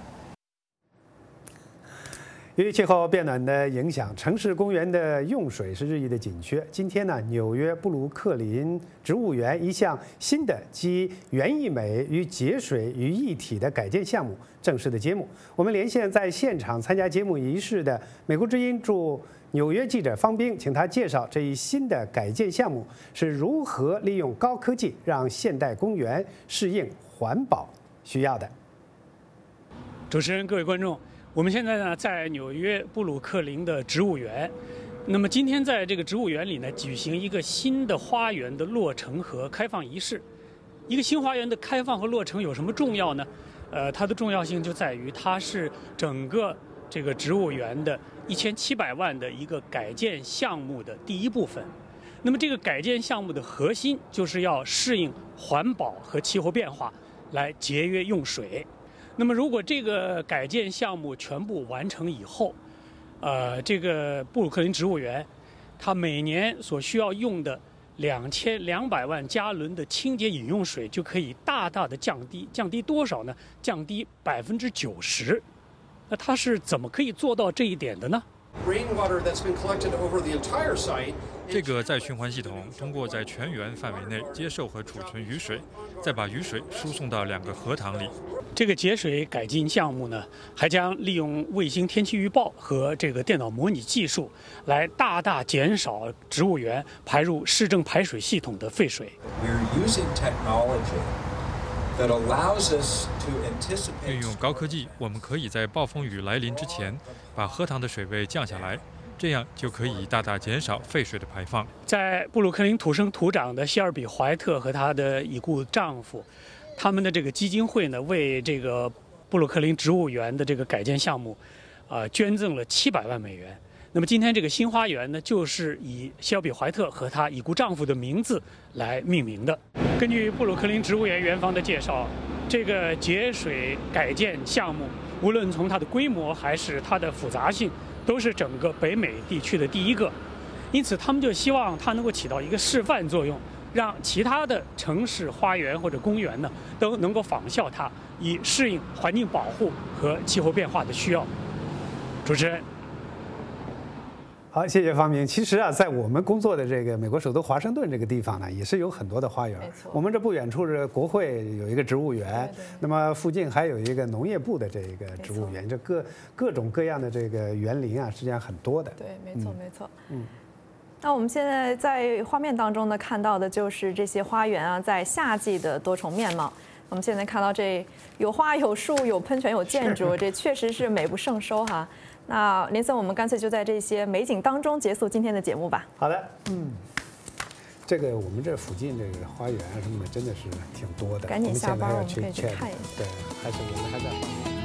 由于气候变暖的影响，城市公园的用水是日益的紧缺。今天呢，纽约布鲁克林植物园一项新的集园艺美与节水于一体的改建项目正式的揭幕。我们连线在现场参加揭幕仪式的美国之音驻纽约记者方冰，请他介绍这一新的改建项目是如何利用高科技让现代公园适应环保需要的。 主持人，各位观众。我们现在呢，在纽约布鲁克林的植物园。那么今天在这个植物园里呢，举行一个新的花园的落成和开放仪式。一个新花园的开放和落成有什么重要呢？呃，它的重要性就在于它是整个这个植物园的一千七百万的一个改建项目的第一部分。那么这个改建项目的核心就是要适应环保和气候变化，来节约用水。那么，如果这个改建项目全部完成以后，呃，这个布鲁克林植物园，它每年所需要用的两千两百万加仑的清洁饮用水就可以大大的降低，降低多少呢？降低百分之九十。那它是怎么可以做到这一点的呢？ 这个再循环系统通过在全园范围内接受和储存雨水，再把雨水输送到两个河塘里。 这个节水改进项目呢，还将利用卫星天气预报和这个电脑模拟技术，来大大减少植物园排入市政排水系统的废水。 运用高科技，我们可以在暴风雨来临之前，把河塘的水位降下来。 这样就可以大大减少废水的排放。 在布鲁克林土生土长的希尔比·怀特和她的已故丈夫，他们的这个基金会呢，为这个布鲁克林植物园的这个改建项目，啊、呃，捐赠了七百万美元。 那么今天这个新花园呢，就是以肖比怀特和她已故丈夫的名字来命名的。根据布鲁克林植物园园方的介绍，这个节水改建项目，无论从它的规模还是它的复杂性，都是整个北美地区的第一个。因此，他们就希望它能够起到一个示范作用，让其他的城市花园或者公园呢，都能够仿效它，以适应环境保护和气候变化的需要。主持人。 好，谢谢方明。其实啊，在我们工作的这个美国首都华盛顿这个地方呢，也是有很多的花园。我们这不远处是国会有一个植物园，那么附近还有一个农业部的这个植物园，这各各种各样的这个园林啊，实际上很多的。 对，没错，没错。 嗯。 那我们现在在画面当中呢，看到的就是这些花园啊，在夏季的多重面貌。我们现在看到这有花有树有喷泉有建筑，这确实是美不胜收哈。那林森，我们干脆就在这些美景当中结束今天的节目吧。 好的，嗯，这个我们这附近这个花园啊什么的真的是挺多的， 赶紧下班，我们可以去看一下。对，还是我们还在。